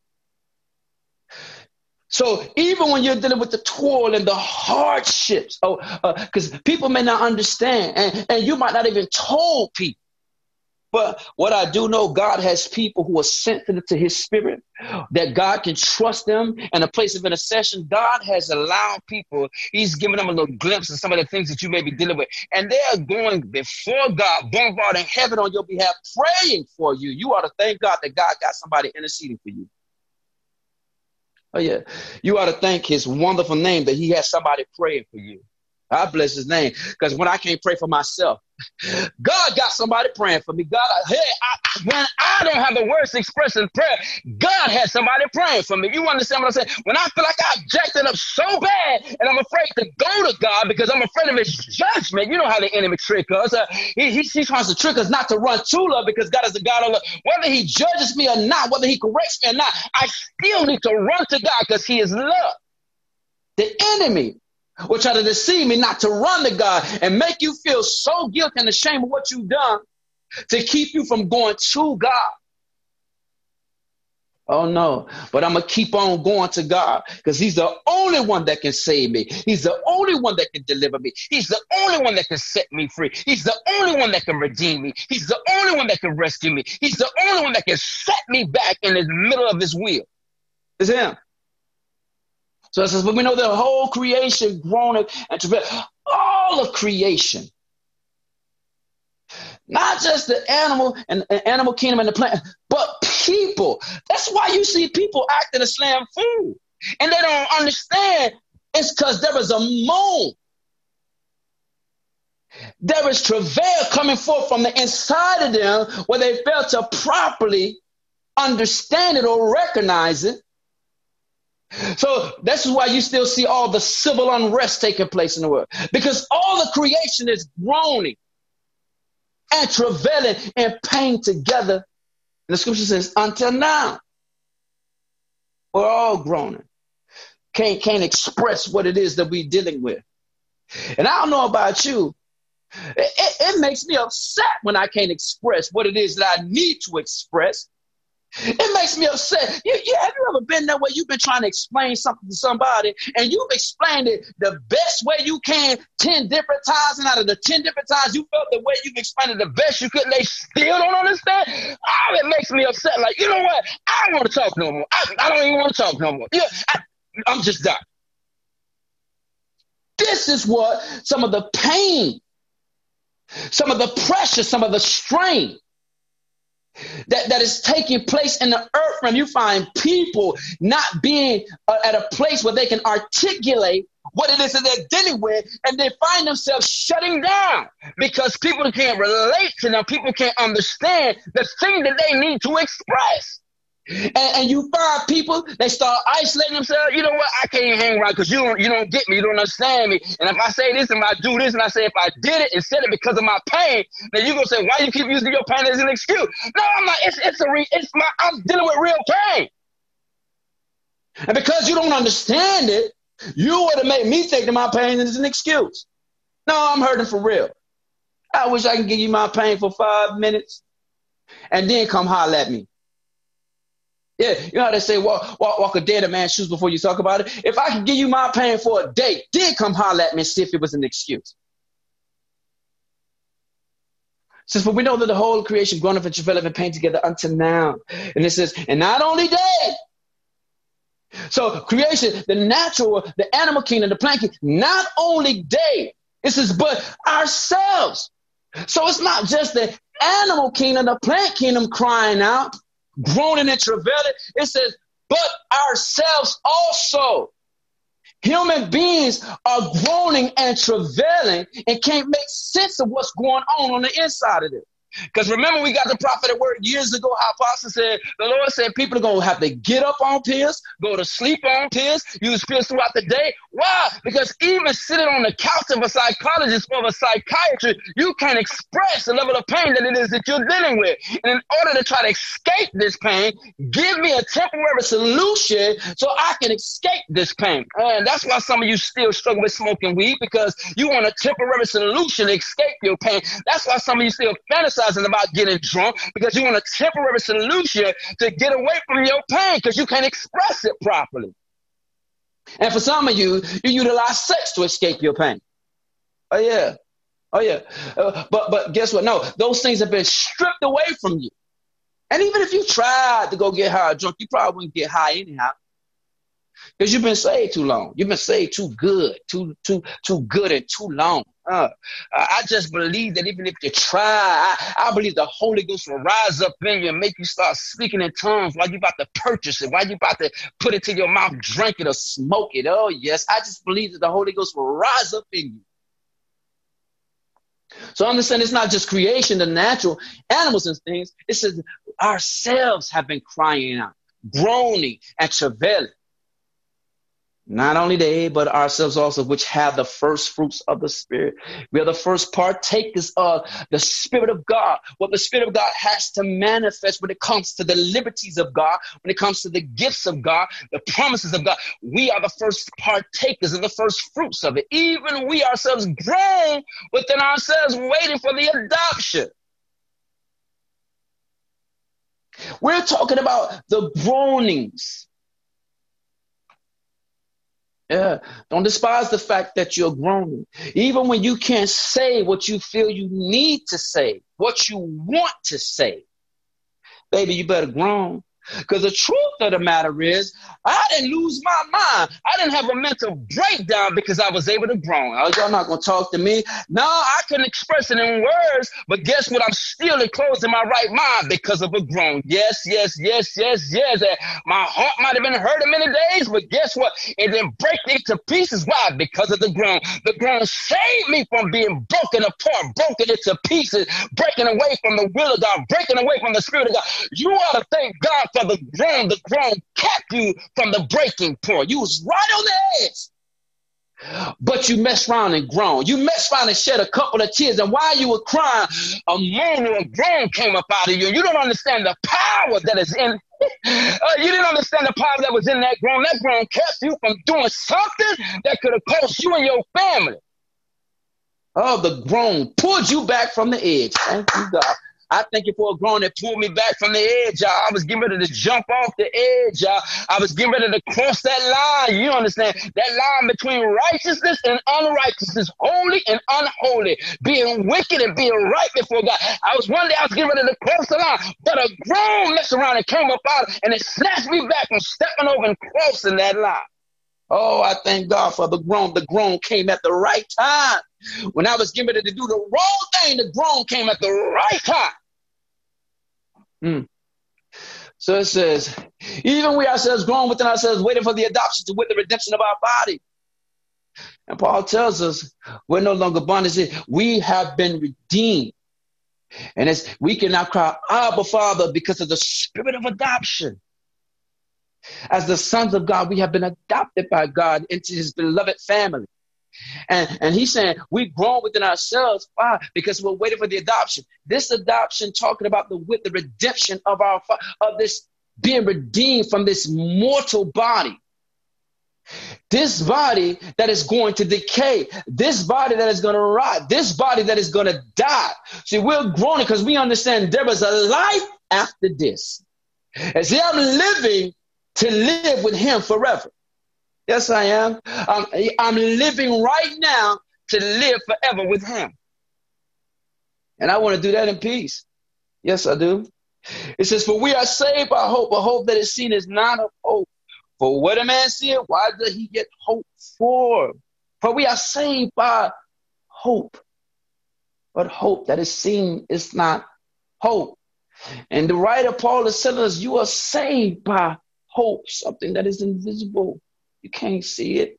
So even when you're dealing with the toil and the hardships, oh, because uh, people may not understand, and, and you might not even told people. But what I do know, God has people who are sensitive to his spirit, that God can trust them in a place of intercession. God has allowed people, he's given them a little glimpse of some of the things that you may be dealing with. And they're going before God, bombarding heaven on your behalf, praying for you. You ought to thank God that God got somebody interceding for you. Oh, yeah. You ought to thank his wonderful name that he has somebody praying for you. I bless his name, because when I can't pray for myself, God got somebody praying for me. God, hey, I, when I don't have the words to express in prayer, God has somebody praying for me. You understand what I'm saying? When I feel like I jacked it up so bad and I'm afraid to go to God because I'm afraid of his judgment. You know how the enemy tricks us. Uh, he, he, he tries to trick us not to run to love, because God is a God of love. Whether he judges me or not, whether he corrects me or not, I still need to run to God because he is love. The enemy will try to deceive me not to run to God and make you feel so guilty and ashamed of what you've done to keep you from going to God. Oh, no, but I'm going to keep on going to God because he's the only one that can save me. He's the only one that can deliver me. He's the only one that can set me free. He's the only one that can redeem me. He's the only one that can rescue me. He's the only one that can set me back in the middle of his wheel. It's him. So it says, but we know the whole creation groaneth and travail. All of creation. Not just the animal and the animal kingdom and the plant, but people. That's why you see people acting a slam fool. And they don't understand it's because there is a moan. There is travail coming forth from the inside of them where they fail to properly understand it or recognize it. So this is why you still see all the civil unrest taking place in the world, because all the creation is groaning and travailing and pain together. And the scripture says, until now, we're all groaning. Can't, can't express what it is that we're dealing with. And I don't know about you, It, it, it makes me upset when I can't express what it is that I need to express. It makes me upset. You, you, have you ever been there where you've been trying to explain something to somebody and you've explained it the best way you can ten different times, and out of the ten different times you felt the way you've explained it the best you could, and they still don't understand? Oh, it makes me upset. Like, you know what? I don't want to talk no more. I, I don't even want to talk no more. Yeah, I, I'm just done. This is what some of the pain, some of the pressure, some of the strain that, that is taking place in the earth realm. You find people not being uh, at a place where they can articulate what it is that they're dealing with, and they find themselves shutting down because people can't relate to them. People can't understand the thing that they need to express. And, and you find people, they start isolating themselves. You know what? I can't hang around because you don't, you don't get me. You don't understand me. And if I say this and I do this and I say if I did it and said it because of my pain, then you're going to say, why you keep using your pain as an excuse? No, I'm not. It's, it's, a re, it's my, I'm dealing with real pain. And because you don't understand it, you would have made me think that my pain is an excuse. No, I'm hurting for real. I wish I could give you my pain for five minutes and then come holler at me. Yeah, you know how they say, walk, walk, walk a dead man's shoes before you talk about it? If I could give you my pain for a day, then come holler at me and see if it was an excuse. Says, for we know that the whole creation grown up and travailed and pain together until now. And it says, and not only they. So creation, the natural, the animal kingdom, the plant kingdom, not only they. It says, but ourselves. So it's not just the animal kingdom, the plant kingdom crying out, groaning and travailing. It says, but ourselves also. Human beings are groaning and travailing and can't make sense of what's going on on the inside of it. Because remember, we got the prophetic word years ago. How Apostle said, the Lord said people are going to have to get up on pills, go to sleep on pills, use pills throughout the day. Why? Because even sitting on the couch of a psychologist or a psychiatrist, you can't express the level of pain that it is that you're dealing with. And in order to try to escape this pain, give me a temporary solution so I can escape this pain. And that's why some of you still struggle with smoking weed, because you want a temporary solution to escape your pain. That's why some of you still fantasize about getting drunk, because you want a temporary solution to get away from your pain because you can't express it properly. And for some of you, you utilize sex to escape your pain. Oh, yeah. Oh, yeah. Uh, but but guess what? No, those things have been stripped away from you. And even if you tried to go get high or drunk, you probably wouldn't get high anyhow. Because you've been saved too long. You've been saved too good, too too too good and too long. Uh, I just believe that even if you try, I, I believe the Holy Ghost will rise up in you and make you start speaking in tongues while you're about to purchase it, while you're about to put it to your mouth, drink it or smoke it. Oh, yes. I just believe that the Holy Ghost will rise up in you. So understand, it's not just creation, the natural animals and things. It says ourselves have been crying out, groaning and travailing. Not only they, but ourselves also, which have the first fruits of the Spirit. We are the first partakers of the Spirit of God. What the Spirit of God has to manifest when it comes to the liberties of God, when it comes to the gifts of God, the promises of God. We are the first partakers of the first fruits of it. Even we ourselves groan within ourselves, waiting for the adoption. We're talking about the groanings. Yeah, don't despise the fact that you're groaning. Even when you can't say what you feel you need to say, what you want to say, baby, you better groan. Because the truth of the matter is, I didn't lose my mind. I didn't have a mental breakdown because I was able to groan. Oh, y'all not going to talk to me? No, I couldn't express it in words, but guess what? I'm still enclosed in my right mind because of a groan. Yes, yes, yes, yes, yes. My heart might have been hurt in many days, but guess what? It didn't break into pieces. Why? Because of the groan. The groan saved me from being broken apart, broken into pieces, breaking away from the will of God, breaking away from the Spirit of God. You ought to thank God for the groan. The groan kept you from the breaking point. You was right on the edge. But you messed around and groan. You messed around and shed a couple of tears. And while you were crying, a moan or a groan came up out of you. You don't understand the power that is in uh, you didn't understand the power that was in that groan. That groan kept you from doing something that could have cost you and your family. Oh, the groan pulled you back from the edge. Thank you, God. I thank you for a groan that pulled me back from the edge, y'all. I was getting ready to jump off the edge, y'all. I was getting ready to cross that line. You understand? That line between righteousness and unrighteousness, holy and unholy, being wicked and being right before God. I was one day I was getting ready to cross the line, but a groan messed around and came up out, and it snatched me back from stepping over and crossing that line. Oh, I thank God for the groan. The groan came at the right time. When I was getting ready to do the wrong thing, the groan came at the right time. Mm. So it says, even we ourselves groan within ourselves, waiting for the adoption to wit the redemption of our body. And Paul tells us we're no longer bondage. We have been redeemed. And it's, we can now cry, Abba, Father, because of the spirit of adoption. As the sons of God, we have been adopted by God into his beloved family. And, and he's saying we grown within ourselves. Why? Because we're waiting for the adoption. This adoption talking about the with the redemption of our of this being redeemed from this mortal body. This body that is going to decay. This body that is going to rot. This body that is going to die. See, we're groaning because we understand there is a life after this. And see, I'm living to live with him forever. Yes, I am. Um, I'm living right now to live forever with him. And I want to do that in peace. Yes, I do. It says, for we are saved by hope. A hope that is seen is not of hope. For what a man seeth, why does he get hope for? For we are saved by hope. But hope that is seen is not hope. And the writer Paul is telling us you are saved by hope, something that is invisible. You can't see it.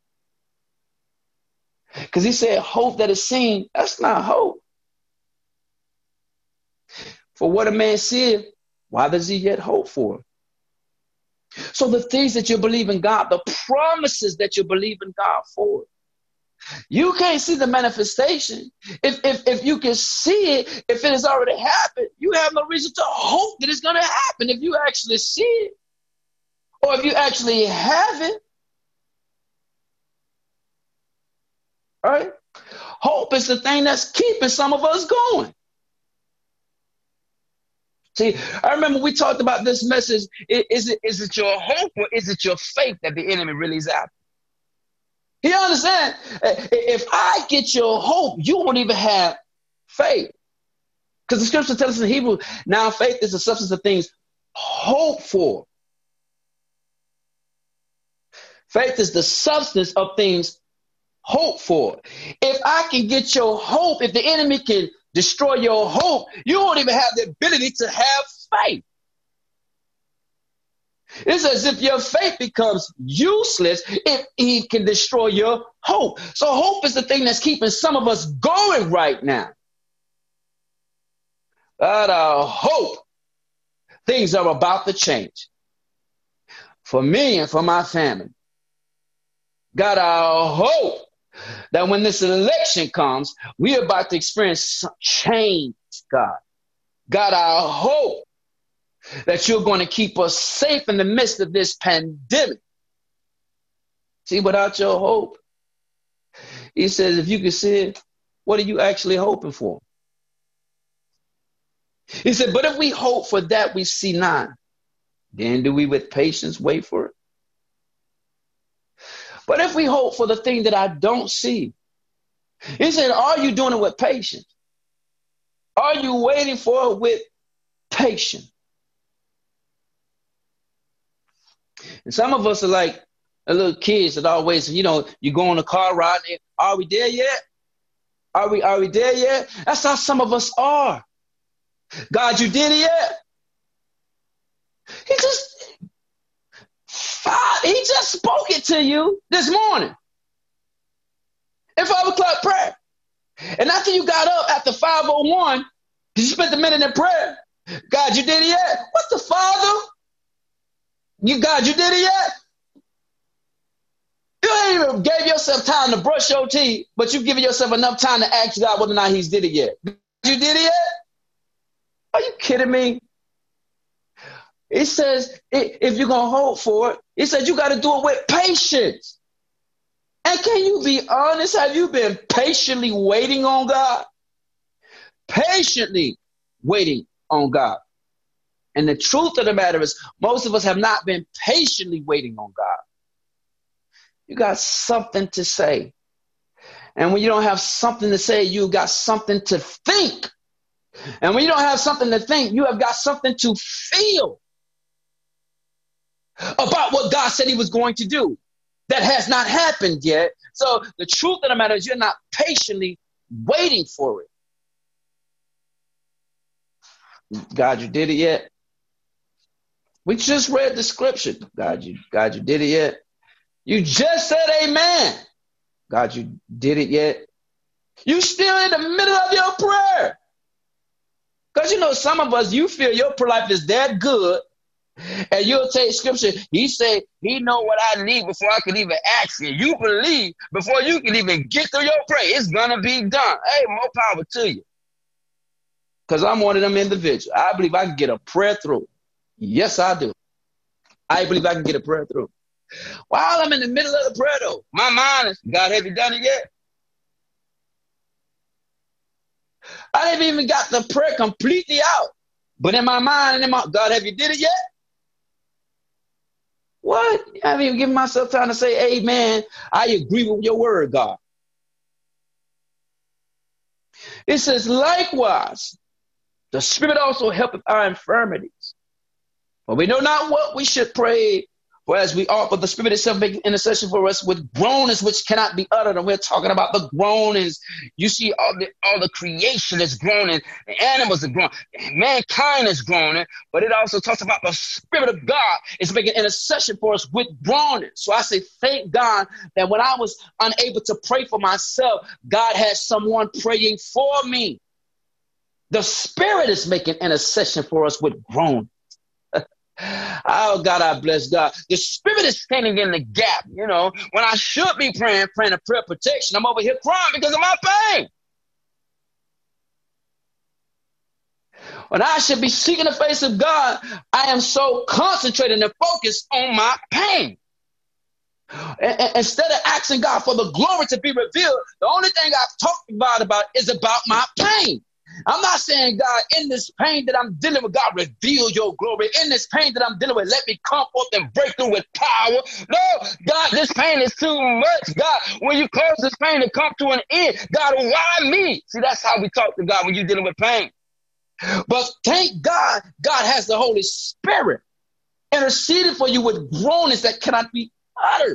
Because he said hope that is seen, that's not hope. For what a man seeth, why does he yet hope for? So the things that you believe in God, the promises that you believe in God for, you can't see the manifestation. If, if, if you can see it, if it has already happened, you have no reason to hope that it's going to happen. If you actually see it, or if you actually have it, right? Hope is the thing that's keeping some of us going. See, I remember we talked about this message. Is it, is it your hope or is it your faith that the enemy really is after? You understand? If I get your hope, you won't even have faith. Because the scripture tells us in Hebrew, now faith is the substance of things hoped for. Faith is the substance of things hoped for. If I can get your hope, if the enemy can destroy your hope, you won't even have the ability to have faith. It's as if your faith becomes useless if he can destroy your hope. So hope is the thing that's keeping some of us going right now. But I hope things are about to change for me and for my family. God, I hope that when this election comes, we're about to experience change, God. God, I hope that you're going to keep us safe in the midst of this pandemic. See, without your hope, he says, if you can see it, what are you actually hoping for? He said, but if we hope for that we see not, then do we with patience wait for it? But if we hope for the thing that I don't see, he said, are you doing it with patience? Are you waiting for it with patience? And some of us are like a little kids that always, you know, you go on a car ride. Are we there yet? Are we, are we there yet? That's how some of us are. God, you did it yet? He just, he just spoke it to you this morning at five o'clock prayer. And after you got up after five oh one, you spent a minute in prayer. God, you did it yet? What the Father? You, God, you did it yet? You ain't even gave yourself time to brush your teeth, but you've given yourself enough time to ask God whether or not he's did it yet. You did it yet? Are you kidding me? It says, if you're going to hope for it, it says you got to do it with patience And can you be honest? Have you been patiently waiting on God? Patiently waiting on God. And the truth of the matter is, most of us have not been patiently waiting on God. You got something to say. And when you don't have something to say, you got something to think. And when you don't have something to think, you have got something to feel about what God said he was going to do. That has not happened yet. So the truth of the matter is, you're not patiently waiting for it. God, you did it yet? We just read the scripture. God, you, God, you did it yet? You just said amen. God, you did it yet? You still in the middle of your prayer. Because you know, some of us, you feel your prayer life is that good. And you'll take scripture. He said, he know what I need before I can even ask you. You believe before you can even get through your prayer. It's going to be done. Hey, more power to you. Because I'm one of them individuals. I believe I can get a prayer through. Yes, I do. I believe I can get a prayer through. While I'm in the middle of the prayer, though, my mind is, God, have you done it yet? I haven't even got the prayer completely out. But in my mind and in my, God, have you did it yet? What? I haven't even given myself time to say, amen. I agree with your word, God. It says, likewise, the Spirit also helpeth our infirmities. But we know not what we should pray for as we ought, but the Spirit itself making intercession for us with groanings which cannot be uttered. And we're talking about the groanings. You see all the all the creation is groaning, the animals are groaning, mankind is groaning, but it also talks about the Spirit of God is making intercession for us with groaning. So I say, thank God that when I was unable to pray for myself, God had someone praying for me. The Spirit is making intercession for us with groaning. Oh, God, I bless God. The Spirit is standing in the gap. You know, when I should be praying, praying a prayer of protection, I'm over here crying because of my pain. When I should be seeking the face of God, I am so concentrated and focused on my pain. And instead of asking God for the glory to be revealed, the only thing I've talked about, about is about my pain. I'm not saying, God, in this pain that I'm dealing with, God, reveal your glory. In this pain that I'm dealing with, let me come forth and break through with power. No, God, this pain is too much. God, when you cause this pain to come to an end, God, why me? See, that's how we talk to God when you're dealing with pain. But thank God, God has the Holy Spirit interceding for you with groanings that cannot be uttered.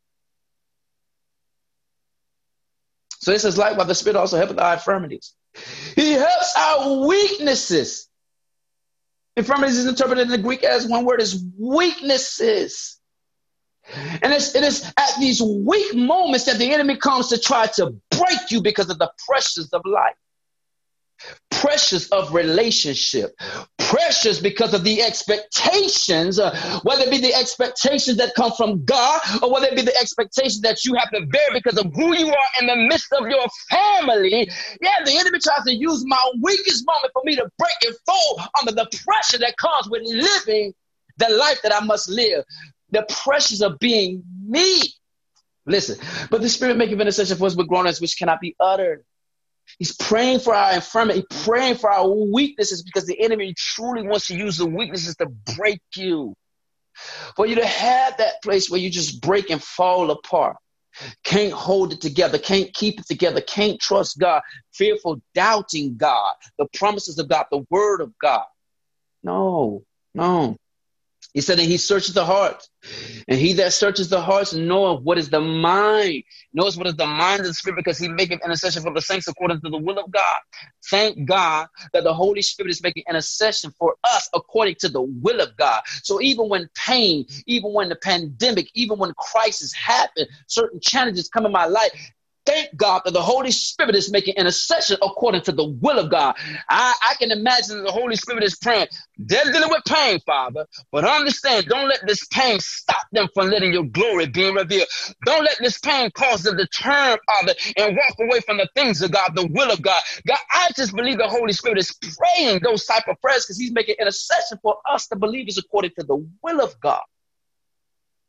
So this is like, while the Spirit also helpeth our infirmities. He helps our weaknesses. Infirmities is interpreted in the Greek as one word, is weaknesses. And it's, it is at these weak moments that the enemy comes to try to break you because of the pressures of life. Pressures of relationship, pressures because of the expectations, uh, whether it be the expectations that come from God or whether it be the expectations that you have to bear because of who you are in the midst of your family. Yeah, the enemy tries to use my weakest moment for me to break and fall under the pressure that comes with living the life that I must live. The pressures of being me. Listen, but the Spirit maketh intercession for us with groanings which cannot be uttered. He's praying for our infirmity, praying for our weaknesses, because the enemy truly wants to use the weaknesses to break you. For you to have that place where you just break and fall apart, can't hold it together, can't keep it together, can't trust God, fearful, doubting God, the promises of God, the word of God. No, no. He said that he searches the heart, and he that searches the hearts knoweth what is the mind, knows what is the mind of the Spirit, because he maketh intercession for the saints according to the will of God. Thank God that the Holy Spirit is making intercession for us according to the will of God. So even when pain, even when the pandemic, even when crisis happen, certain challenges come in my life, thank God that the Holy Spirit is making intercession according to the will of God. I, I can imagine that the Holy Spirit is praying. They're dealing with pain, Father, but understand, don't let this pain stop them from letting your glory being revealed. Don't let this pain cause them to turn, Father, and walk away from the things of God, the will of God. God, I just believe the Holy Spirit is praying those type of prayers because he's making intercession for us, the believers, according to the will of God.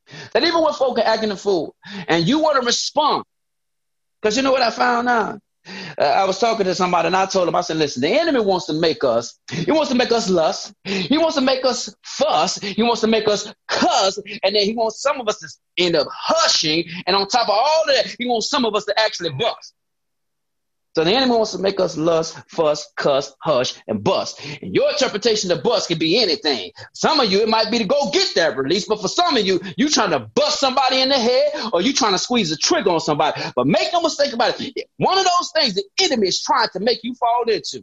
That even when folk are acting a fool and you want to respond, because you know what I found out? Uh, I was talking to somebody and I told him, I said, listen, the enemy wants to make us, he wants to make us lust. He wants to make us fuss. He wants to make us cuss. And then he wants some of us to end up hushing. And on top of all of that, he wants some of us to actually bust. So the enemy wants to make us lust, fuss, cuss, hush, and bust. And your interpretation of bust can be anything. Some of you, it might be to go get that release. But for some of you, you trying to bust somebody in the head or you trying to squeeze a trigger on somebody. But make no mistake about it. One of those things the enemy is trying to make you fall into.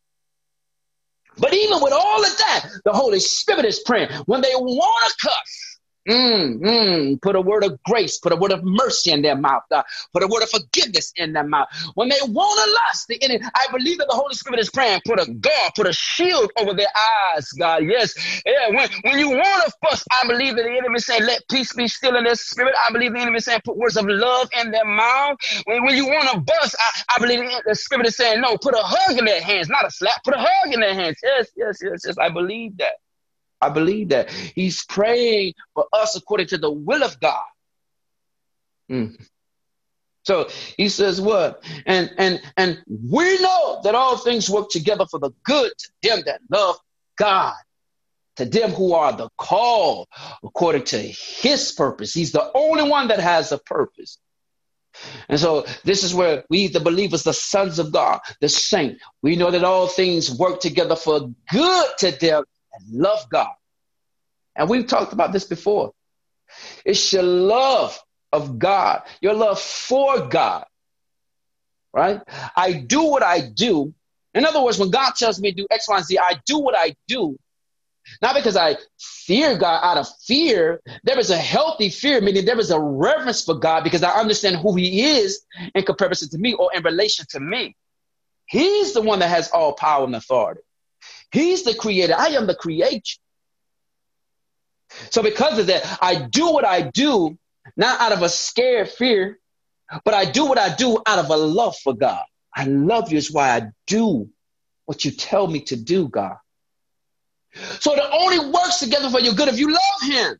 But even with all of that, the Holy Spirit is praying. When they want to cuss, Mm, mm, put a word of grace, put a word of mercy in their mouth, uh, put a word of forgiveness in their mouth. When they want to lust, the enemy, I believe that the Holy Spirit is praying, put a guard, put a shield over their eyes, God. Yes. Yeah. When, when you want to fuss, I believe that the enemy is saying, let peace be still in their spirit. I believe the enemy is saying, put words of love in their mouth. When, when you want to bust, I, I believe the Spirit is saying, no, put a hug in their hands, not a slap, put a hug in their hands. Yes, yes, yes, yes. I believe that. I believe that he's praying for us according to the will of God. Mm. So he says what? And and and we know that all things work together for the good to them that love God, to them who are the called according to his purpose. He's the only one that has a purpose. And so this is where we, the believers, the sons of God, the saint, we know that all things work together for good to them and love God. And we've talked about this before. It's your love of God, your love for God, right? I do what I do. In other words, when God tells me to do X, Y, and Z, I do what I do, not because I fear God out of fear. There is a healthy fear, meaning there is a reverence for God because I understand who he is in comparison to me or in relation to me. He's the one that has all power and authority. He's the creator. I am the creation. So because of that, I do what I do, not out of a scared fear, but I do what I do out of a love for God. I love you is why I do what you tell me to do, God. So it only works together for your good if you love him.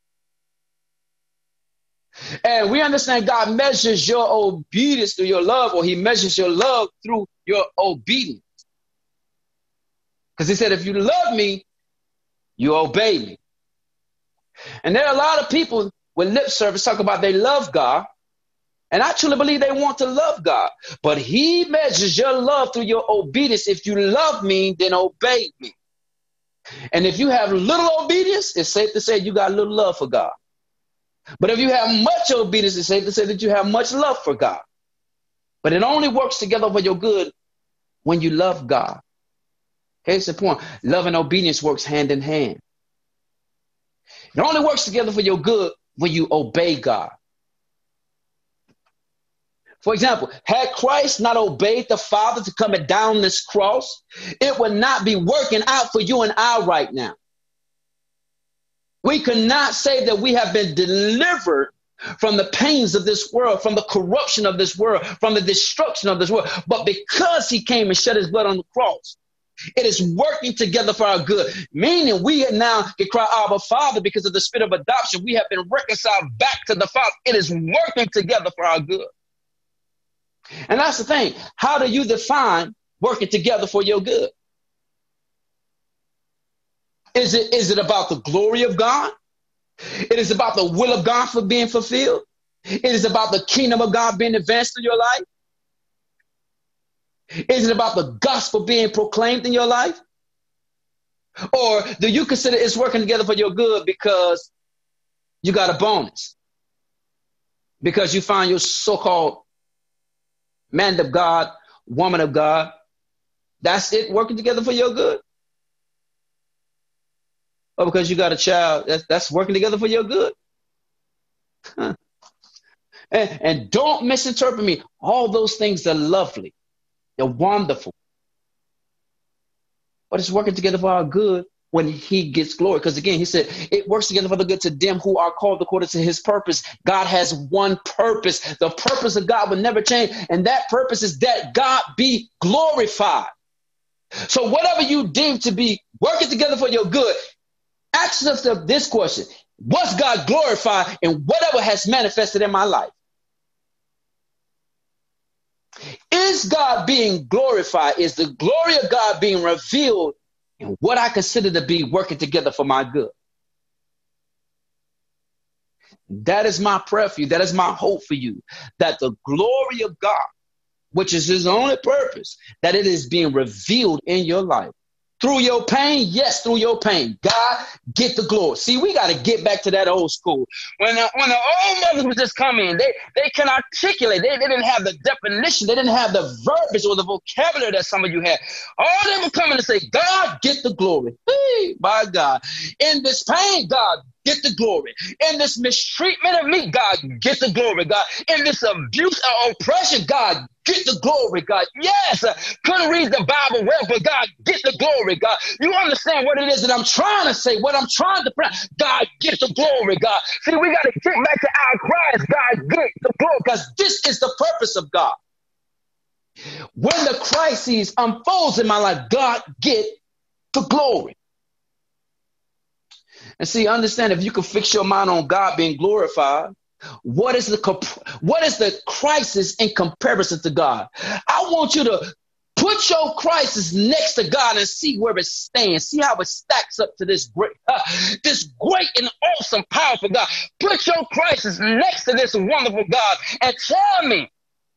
And we understand God measures your obedience through your love, or he measures your love through your obedience. Because he said, if you love me, you obey me. And there are a lot of people with lip service talk about they love God. And I truly believe they want to love God. But he measures your love through your obedience. If you love me, then obey me. And if you have little obedience, it's safe to say you got little love for God. But if you have much obedience, it's safe to say that you have much love for God. But it only works together for your good when you love God. Case in point, love and obedience works hand in hand. It only works together for your good when you obey God. For example, had Christ not obeyed the Father to come down this cross, it would not be working out for you and I right now. We cannot say that we have been delivered from the pains of this world, from the corruption of this world, from the destruction of this world. But because he came and shed his blood on the cross, it is working together for our good. Meaning we now can cry, Abba, Father, because of the spirit of adoption. We have been reconciled back to the Father. It is working together for our good. And that's the thing. How do you define working together for your good? Is it, is it about the glory of God? It is about the will of God for being fulfilled. It is about the kingdom of God being advanced in your life. Is it about the gospel being proclaimed in your life? Or do you consider it's working together for your good because you got a bonus? Because you find your so-called man of God, woman of God, that's it working together for your good? Or because you got a child, that's, that's working together for your good? Huh. And, and don't misinterpret me. All those things are lovely. They're wonderful. But it's working together for our good when he gets glory. Because again, he said, it works together for the good to them who are called according to his purpose. God has one purpose. The purpose of God will never change. And that purpose is that God be glorified. So whatever you deem to be working together for your good, ask yourself this question. Was God glorified in whatever has manifested in my life? Is God being glorified? Is the glory of God being revealed in what I consider to be working together for my good? That is my prayer for you. That is my hope for you, that the glory of God, which is his only purpose, that it is being revealed in your life. Through your pain, yes, through your pain. God, get the glory. See, we got to get back to that old school. When the, when the old mothers would just come in, they, they can articulate. They, they didn't have the definition. They didn't have the verbiage or the vocabulary that some of you had. All they were coming to say, God, get the glory. Hey, my God. In this pain, God, get the glory. In this mistreatment of me, God, get the glory, God. In this abuse or oppression, God, get the glory, God. Yes, uh, couldn't read the Bible well, but God, get the glory, God. You understand what it is that I'm trying to say, what I'm trying to pray. God, get the glory, God. See, we got to get back to our cries. God, get the glory, because this is the purpose of God. When the crisis unfolds in my life, God, get the glory. And see, understand, if you can fix your mind on God being glorified, what is the what is the crisis in comparison to God? I want you to put your crisis next to God and see where it stands. See how it stacks up to this great, uh, this great and awesome, powerful God. Put your crisis next to this wonderful God and tell me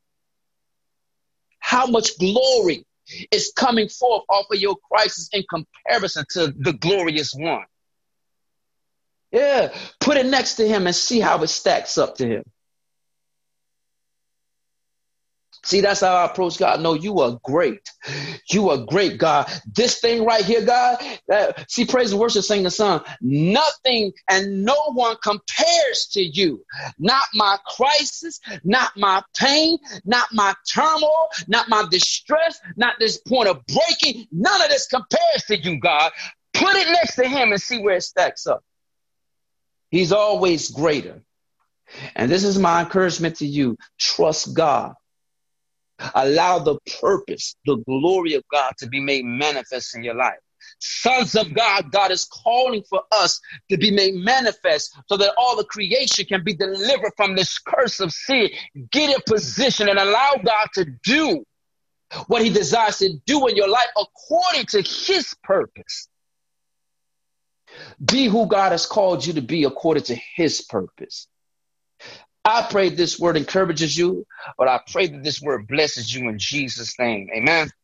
how much glory is coming forth off of your crisis in comparison to the glorious one. Yeah, put it next to him and see how it stacks up to him. See, that's how I approach God. No, you are great. You are great, God. This thing right here, God, uh, see, praise and worship, sing the song. Nothing and no one compares to you. Not my crisis, not my pain, not my turmoil, not my distress, not this point of breaking. None of this compares to you, God. Put it next to him and see where it stacks up. He's always greater. And this is my encouragement to you. Trust God. Allow the purpose, the glory of God to be made manifest in your life. Sons of God, God is calling for us to be made manifest so that all the creation can be delivered from this curse of sin. Get in position and allow God to do what he desires to do in your life according to his purpose. Be who God has called you to be according to his purpose. I pray this word encourages you, but I pray that this word blesses you in Jesus' name. Amen.